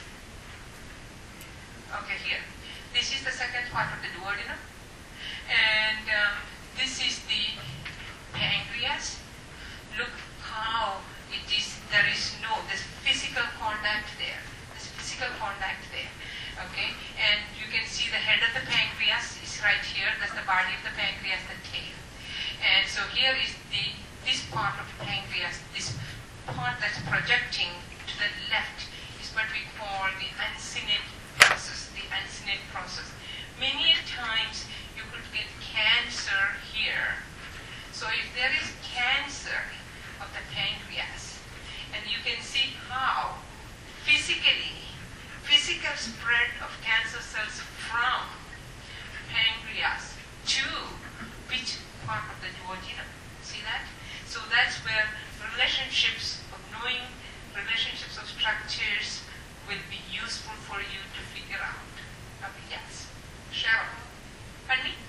[SPEAKER 1] Okay, here. This is the second part of the duodenum. And this is the pancreas. Look how it is, there is this physical contact there. Okay? And you can see the head of the pancreas is right here. That's the body of the pancreas, the tail. And so here is this part of the pancreas, this part that's projecting to the left is what we call the uncinate process. Many times you could get cancer here. So if there is cancer of the pancreas, and you can see how physical spread of cancer cells from pancreas to which part of the duodenum. See that? So that's where knowing relationships of structures will be useful for you to figure out. Okay, yes. Cheryl. Pardon me?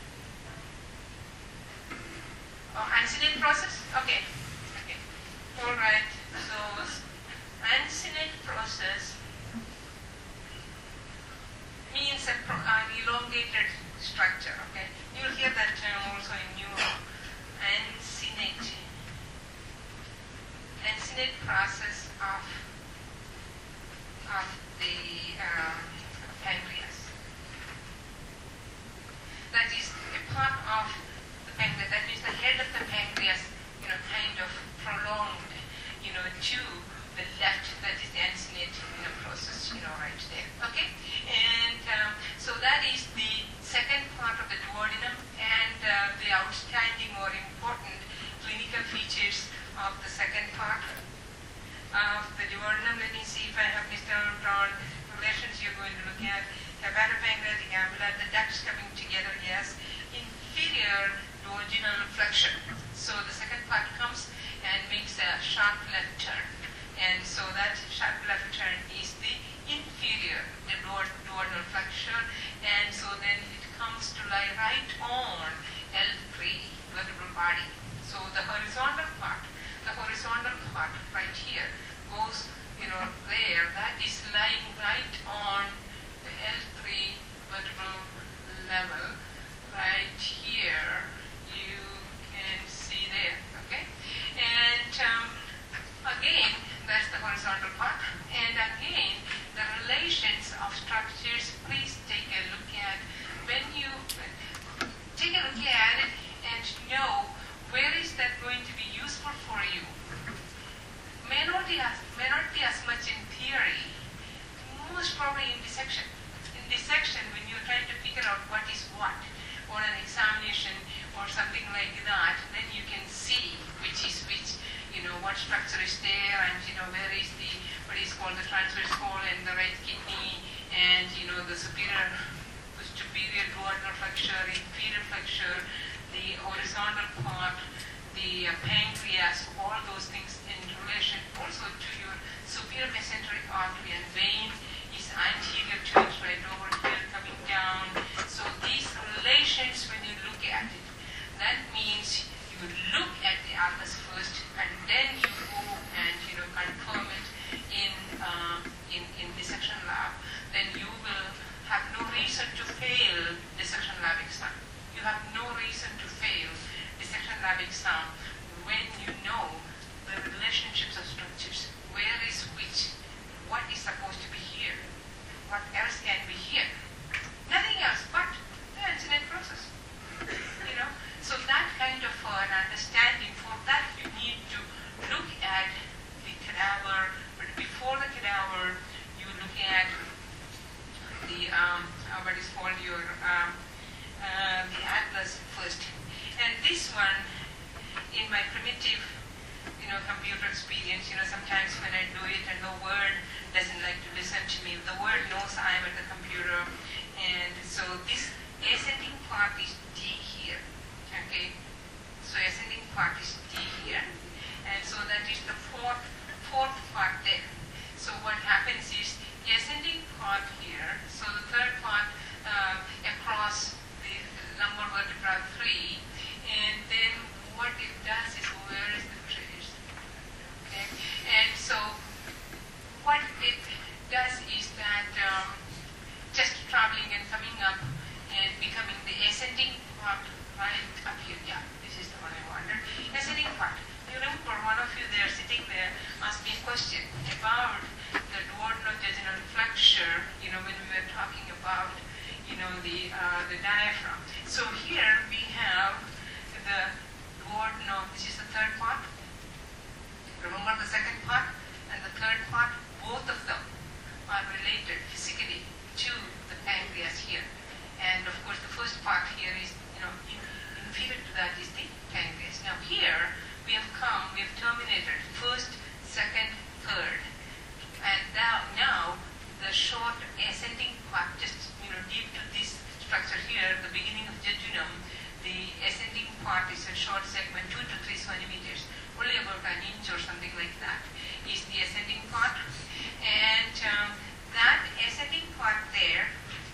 [SPEAKER 1] Uncinate process? Okay. All right. So, uncinate process means an elongated structure. Okay. You will hear that term also in neuro. Uncinate process of the pancreas. That is a part of the pancreas. That means the head of the pancreas, kind of prolonged, to the left. That is the uncinate process, right there. Okay, and so that is the second part of the duodenum, and the outstanding or important clinical features of the second part of the duodenum. Let me see if I have missed out on relations you're going to look at. Hepatopancreatic ampulla, the ducts coming together, yes. Inferior duodenal flexion. So the second part comes and makes a sharp left turn. And so that sharp left turn is the inferior duodenal flexion. And so then it comes to lie right on L3 vertebral body. So the horizontal part right here goes, there, that is lying right on the L3 vertebral level. Right here, you can see there, okay? And again, that's the horizontal part. And again, the relations of structures, please take a look at. When you take a look at it and know where is that going to be useful for you. May not be as much in theory, most probably in dissection. In dissection, when you're trying to figure out what is what, or an examination or something like that, then you can see which is which, what structure is there, and where is what is called the transverse colon, the right kidney, and the superior superior duodenal flexure, inferior flexure, the horizontal part, the pancreas, all those things in relation also to your superior mesenteric artery and vein is anterior to it, right over here coming down. So these relations, when you look at it, that means you look at the atlas first and then you go and confirm it in dissection lab. Then you will have no reason to fail dissection lab exam. You have no reason to fail dissection lab exam when you know the relationships of structures. Where is which? What is supposed to be here? What else can be here? Nothing else but the incident process. So that kind of an understanding, for that you need to look at the cadaver, but before the cadaver, you look at the what is called your the atlas first. And this one, in my primitive computer experience, sometimes when I do it and the word doesn't like to listen to me, the word knows I am at the computer, and so this ascending part is D here. Okay, so ascending part is D here, and so that is the fourth part there. So what happens is the ascending part here, so the third part across the lumbar vertebra 3, and then what it does is, where is the trace? Okay, and so what it does is that just traveling and coming up and becoming the ascending part right up here. Yeah, this is the one I wanted. Ascending part. You remember one of you there sitting there asked me a question about the duodenojejunal flexure, when we were talking about, the diaphragm. So here we have the this is the third part. Remember the second part and the third part, both of them are related physically to the pancreas here. And of course the first part here is, inferior to that is the pancreas. Now here we have terminated first, second, third. And now the short ascending part, just deep to this structure here, the beginning of jejunum, the ascending part is a short segment, 2 to 3 centimeters, only about an inch or something like that, is the ascending part. And that ascending part there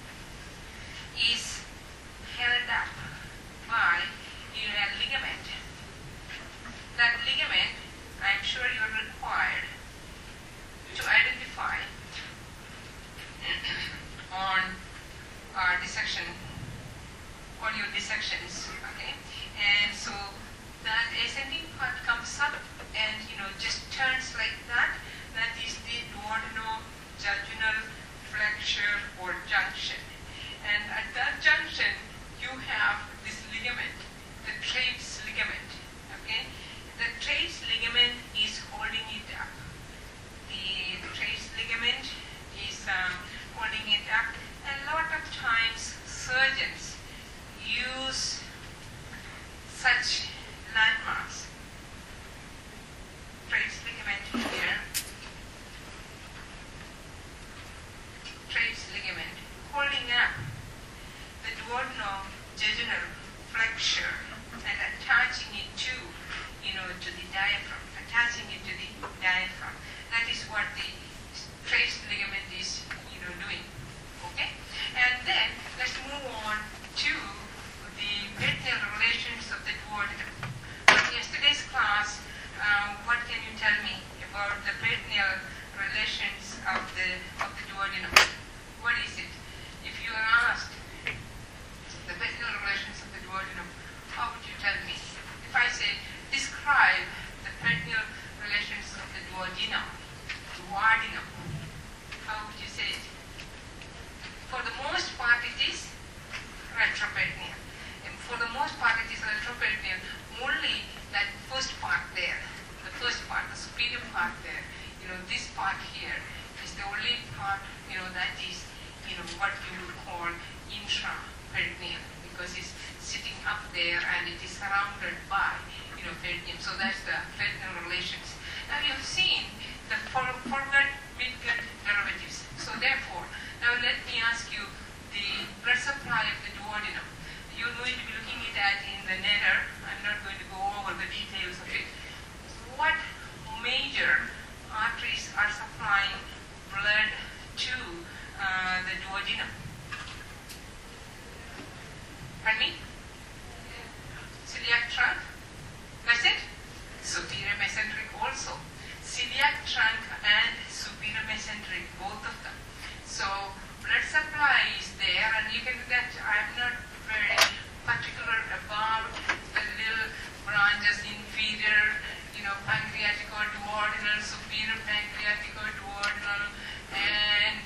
[SPEAKER 1] is held up by a ligament. That ligament, I'm sure you're required to identify on dissection, on your dissections, okay? And so that ascending part comes up and just turns like that. That is the duodenojejunal flexure or junction. And at that junction, you have this ligament, the Treitz ligament, okay? The Treitz ligament is holding it up. The Treitz ligament is holding it up. And a lot of times, surgeons use such landmarks. Treitz ligament here, Treitz ligament holding up the duodenojejunal flexure and attaching it to the diaphragm, That is what the Treitz ligament is, doing. Okay, and then let's move on to the peritoneal relations of the duodenum. In yesterday's class, what can you tell me about the peritoneal relations of the duodenum? What is it? If you are asked the peritoneal relations of the duodenum, how would you tell me? If I say describe the peritoneal relations of the duodenum, how would you say it? For the most part, it is retroperitoneal. And for the most part, it is retroperitoneal. Only that first part there, the superior part there, this part here is the only part, that is, what you would call intraperitoneal, because it's sitting up there and it is surrounded by, peritoneum. So that's the peritoneal relations. Now you've seen the foregut, midgut derivatives. So therefore, now let me ask you the blood supply of duodenum. Pardon me? Celiac trunk. That's it? Superior mesenteric also. Celiac trunk and superior mesenteric, both of them. So blood supply is there, and you can get, I'm not very particular about the little branches, inferior, pancreatico-duodenal, superior pancreatico-duodenal, and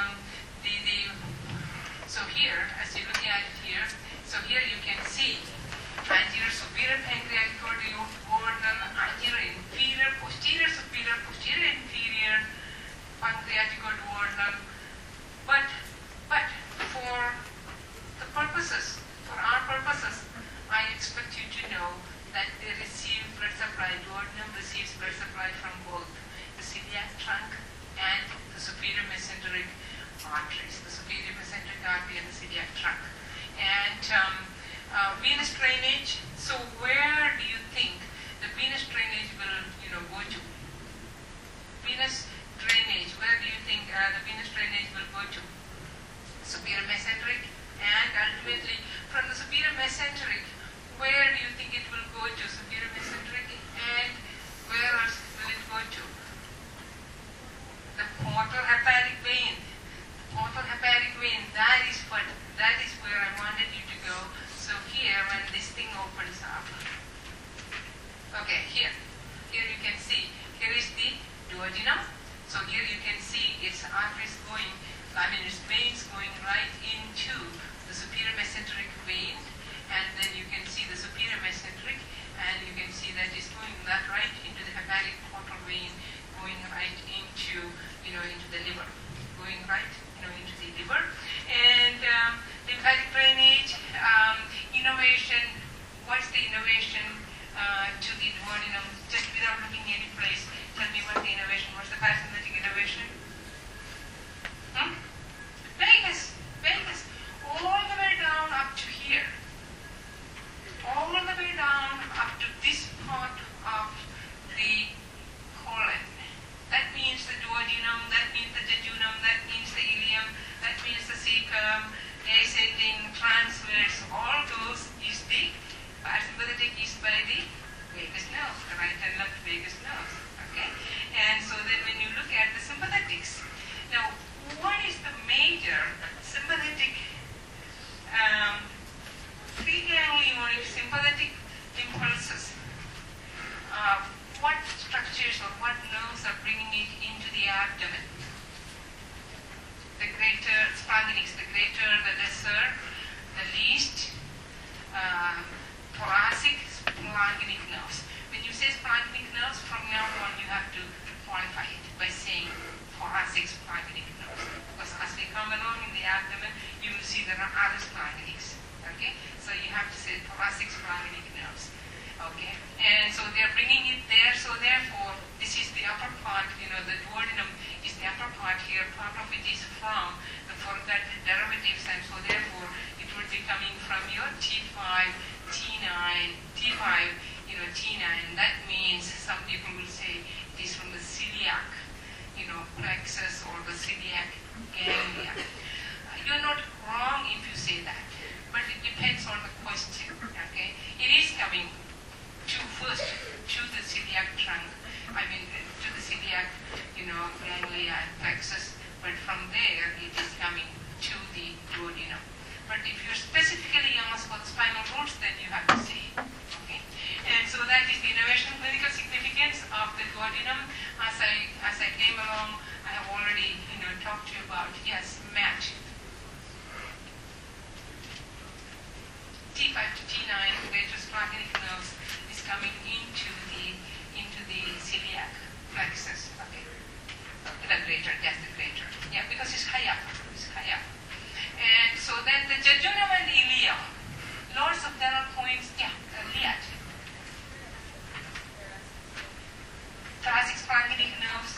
[SPEAKER 1] so here, as you're looking at it here, so here you can see anterior superior pancreatico-duodenal, anterior inferior, posterior superior, posterior inferior, pancreatico-duodenal. But for the purposes, for our purposes, I expect you to know that they receive blood supply, duodenum receives blood supply from both the celiac trunk and the superior mesenteric arteries, the superior mesenteric artery and the celiac trunk. And venous drainage, so where do you think the venous drainage will, go to? Venous drainage, where do you think the venous drainage will go to? Superior mesenteric, and ultimately from the superior mesenteric, where do you think it will go to? Superior mesenteric, and where else will it go to? The portal hepatic vein. The portal hepatic vein, that is where I wanted you to go. So here, when this thing opens up, okay, here you can see, here is the duodenum. So here you can see its arteries going, its veins going right into the superior mesenteric vein, and then you can see the superior mesenteric, and you can see that it's going that right into the hepatic portal vein, going right into, into the liver, going right, into the liver. And lymphatic drainage, innovation, what's the innovation to the duodenum? Just without looking any place, tell me what the innovation, what's the parasympathetic innovation? Vagus, all the way down up to here. All the way down up to this part of the colon. That means the duodenum, that means the jejunum, that means the ileum, that means the cecum, ascending, transverse, all those is the parasympathetic is by the vagus nerve, the right and left vagus nerve. Okay? And so then when you look at the sympathetics, now what is the major sympathetic preganglionic sympathetic impulses? What structures or what nerves are bringing it into the abdomen? The greater splanchnics, the greater, the lesser, the least, thoracic splanchnic nerves. When you say splanchnic nerves, from now on you have to qualify it by saying thoracic splanchnic nerves. Because as we come along in the abdomen, you will see there are other splanchnics. Okay? So you have to say thoracic splanchnic nerves. Okay? And so they are bringing it there, so therefore, this is the upper part, the duodenum is the upper part here, part of it is from the foregut derivatives, and so therefore, it would be coming from your T5, T9, T5, T9. That means some people will say it is from the celiac, plexus or the celiac ganglia. You're not wrong if you say that, but it depends on the question, okay? It is coming first to the celiac trunk, to the celiac, ganglia and plexus, but from there it is coming to the duodenum. But if you specifically ask for the spinal roots, then you have to say, okay? And so that is the innovation clinical significance of the duodenum. As I came along, I have already, talked to you about, yes, Matt. T5 to T9, greater splanchnic nerves, is coming into the celiac plexus. Okay. The greater, yes, the greater. Yeah, because it's high up. And so then the jejunum and ileum, lower subdental points, iliad. Thoracic splanchnic nerves.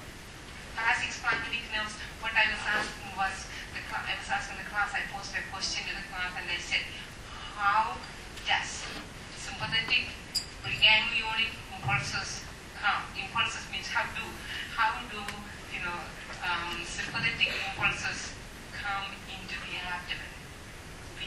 [SPEAKER 1] What I was asking was, I was asking the class, I posed a question to the class and I said, how does sympathetic preganglionic impulses come? Impulses means how do sympathetic impulses come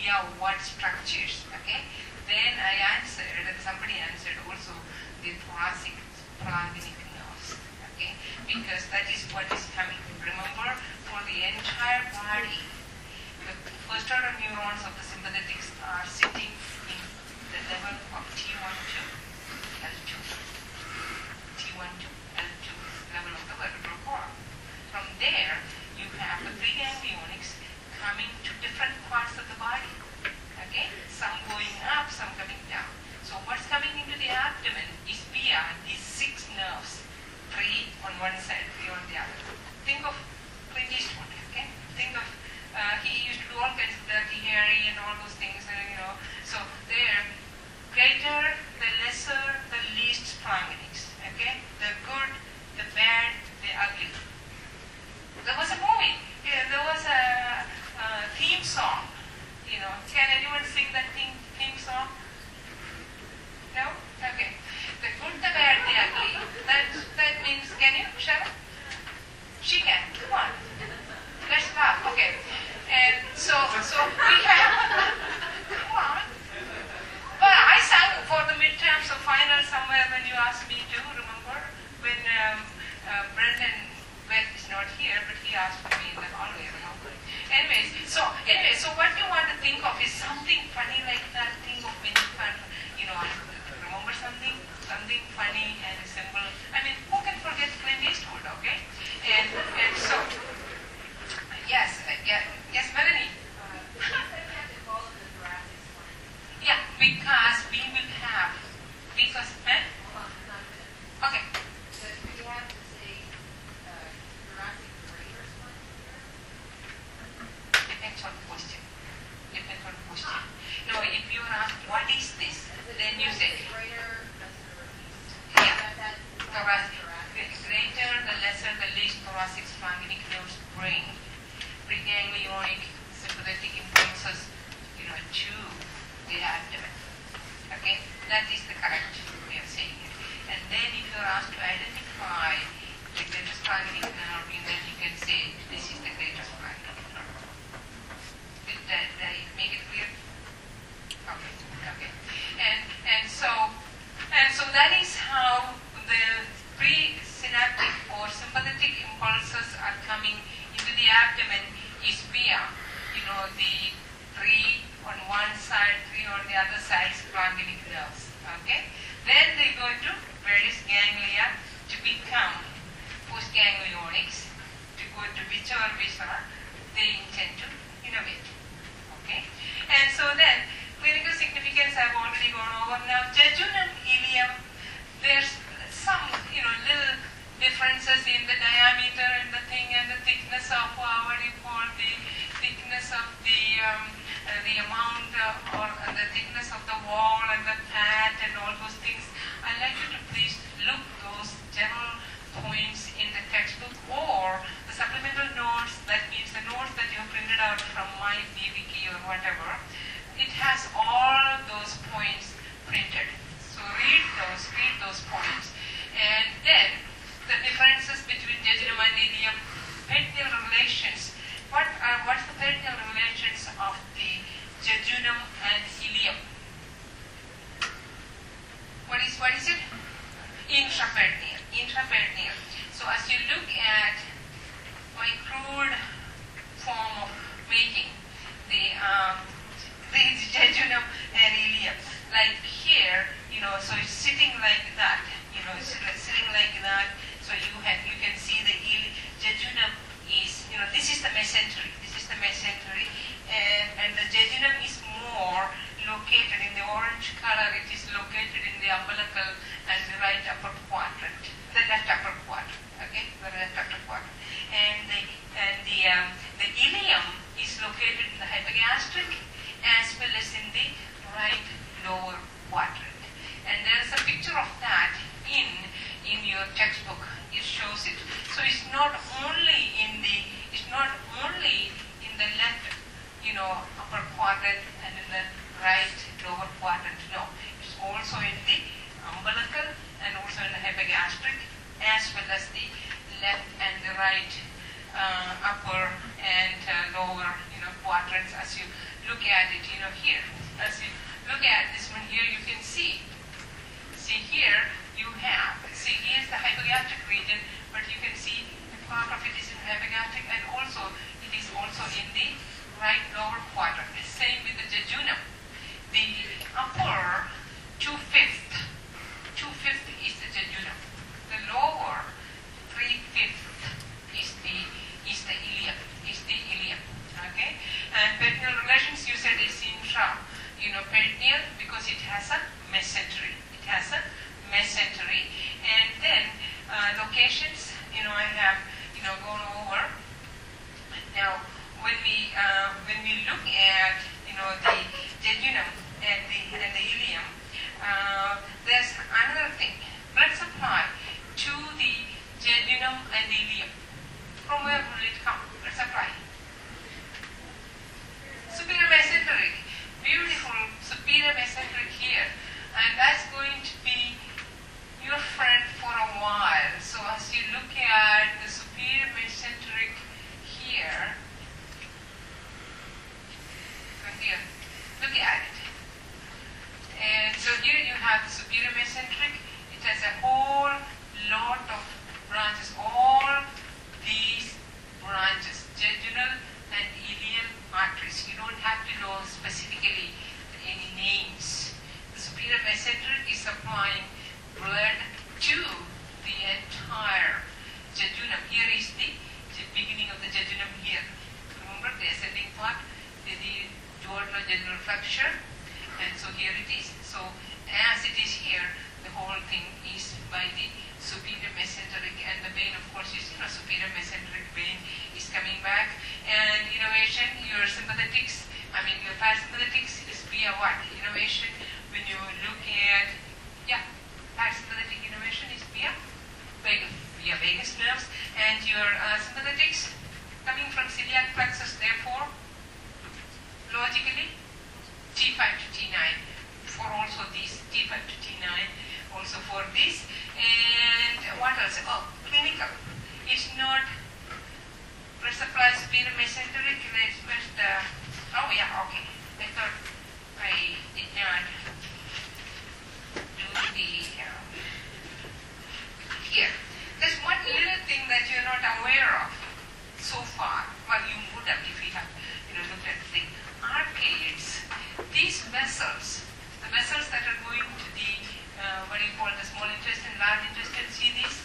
[SPEAKER 1] idea of what structures, okay? Then I answered, and somebody answered also, the thoracic splaginic nerves, okay? Because that is what is coming. Remember, for the entire body, the first order neurons of the sympathetics are sitting in the level of T12, L2. T12, L2 level of the vertebral column. From there, you have the preganglionics coming to different parts of the body. Okay? Some going up, some coming down. So what's coming into the abdomen is via these 6 nerves. 3 on one side, 3 on the other. Think of Clint Eastwood, okay? Think of, he used to do all kinds of Dirty Harry and all those things, So there, greater, the lesser, the least splaginics, okay? The good, the bad, the ugly. There was a movie, there was a theme song, Can anyone sing that theme song? No? Okay. The good, the bad, the ugly. That means, can you, Sharon? She can. Come on. Let's laugh. Okay. And so we have, come on. But I sang for the midterms or final somewhere when you asked me to, remember? When Brendan Beth is not here, but he asked for me in the hallway, remember? Anyway, so what you want to think of is something funny like that. Think of when you can, remember something funny and simple. I mean, who can forget Clint Eastwood, okay? And so, yes, Melanie. Yeah, because we will have, okay. Depends on the question. No, if you are asked, what is this? Then you say, greater, the lesser, the least thoracic splaginic nerves bring preganglionic sympathetic impulses, to the abdomen. Okay, that is the correct way of saying it. And then if you are asked to identify the greater splaginic nerve, then you can say this is the greater splaginic nerve. Did I make it clear? Okay. And so that is how the presynaptic or sympathetic impulses are coming into the abdomen is via, the 3 on one side, 3 on the other side splaginic nerves. Okay? Then they go to various ganglia to become postganglionics, to go to whichever viscera they intend to innervate. Okay? And so then, clinical significance I've already gone over. Now, jejunum ileum, there's some, little differences in the diameter and the thing and the thickness of what you call the thickness of the amount or the thickness of the wall and the pad and all those things. I'd like you to please look those general points in the textbook or the supplemental notes, that means the notes that you have printed out from my BVK or whatever. It has all those points printed. So read those points. And then the differences between jejunum and ileum, peritoneal relations. What's the peritoneal relations of the jejunum and ileum? What is it? Intraperitoneal. So as you look at my crude form of making the jejunum and ileum, like here, so it's sitting like that, sitting like that. So you can see the jejunum is, this is the mesentery. And the jejunum is more located in the orange color. It is located in the umbilical and the right upper quadrant, the left upper quadrant. Okay, the left upper quadrant. And the ileum is located in the hypogastric as well as in the right lower quadrant. And there is a picture of that in your textbook. It shows it. So it's not only in the left, upper quadrant and in the right lower quadrant. No, it's also in the umbilical and also in the hypogastric as well as the left and the right upper and lower, quadrant. quadrants as you look at it, here. As you look at this one here, you can see. See here, you have, here's the hypogastric region, but you can see part of it is in hypogastric, and also it is also in the right lower quadrant. Same with the jejunum. The upper 2/5 is the jejunum. The lower 3/5 is the ilium. Okay? And peritoneal relations, you said is peritoneal because it has a mesentery. And then locations, I have gone over. Now, when we look at the jejunum and the ilium, there's another thing. Blood supply to the jejunum and the ilium. From where will it come? Blood supply. Superior mesenteric. Beautiful superior mesenteric here. And that's going to be your friend for a while. So as you look at the superior mesenteric here, look at it. And so here you have the superior mesenteric. It has a whole lot of branches. All these branches, jejunal and ilial arteries. You don't have to know specifically any names. The superior mesenteric is supplying blood to the entire jejunum. Here is the beginning of the jejunum here. Remember the ascending part, the duodenojejunal flexure, and so here it is. So as it is here, the whole thing is by the superior mesenteric, and the vein, of course, is superior mesenteric vein is coming back. And innovation, your sympathetics, your parasympathetics is via what? Innovation, when you look at, parasympathetic innovation is via vagus nerves, and your sympathetics coming from celiac plexus, therefore, logically, T5 to T9, for also these, T5 to T9, also for this. And what else? Clinical. It's not blood supply superior mesenteric. Let's first, okay. I thought I did not do the, here. There's one little thing that you're not aware of so far. Well, you would have if you have, looked at the arcades. These vessels, the vessels that are going to the, the small intestine, large intestine, see these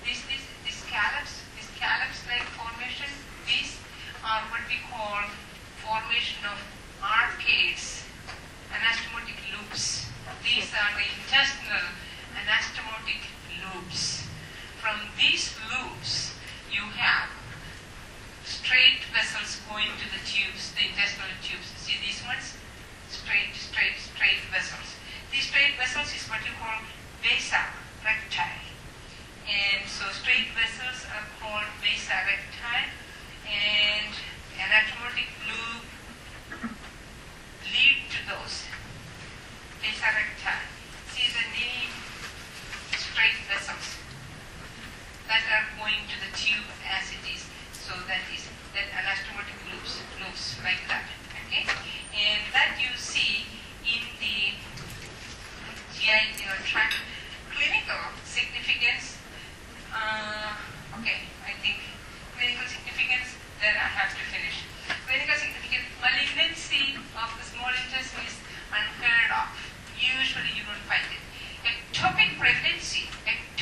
[SPEAKER 1] scallops-like formation. These are what we call formation of arcades, anastomotic loops. These are the intestinal anastomotic loops. From these loops, you have straight vessels going to the tubes, the intestinal tubes. See these ones? Straight vessels. These straight vessels is what you call vasa recti. And so straight vessels are called vasa recti, and anastomotic loop lead to those vasa recti. See the many straight vessels that are going to the tube as it is. So that is that anastomotic loops like that. Okay, and that you see in the GI tract. Clinical significance. Okay, I think clinical significance. Then I have to finish. Clinical significance. Malignancy of the small intestine is unheard of. Usually you don't find it. Ectopic pregnancy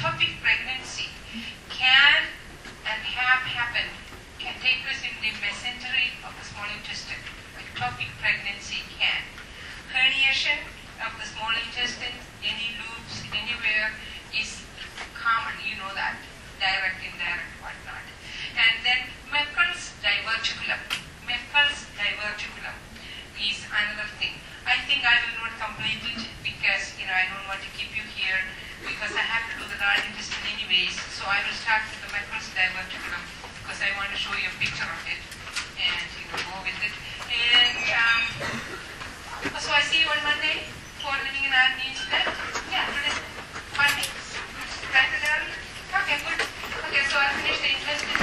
[SPEAKER 1] can and have happened, can take place in the mesentery of the small intestine. Ectopic pregnancy can. Herniation of the small intestine, any loops, anywhere, is common, that, direct, indirect, whatnot. And then Meckel's diverticulum. Meckel's diverticulum is another thing. I think I will not complete it because, I don't want to keep you here because I have to do the large intestine anyways. So I will start with the Meckel's diverticulum because I want to show you a picture of it and go with it. And so I see you on Monday for living in our needs left. Yeah, today, Monday. Right, okay, good. Okay, so I'll finish the intestine.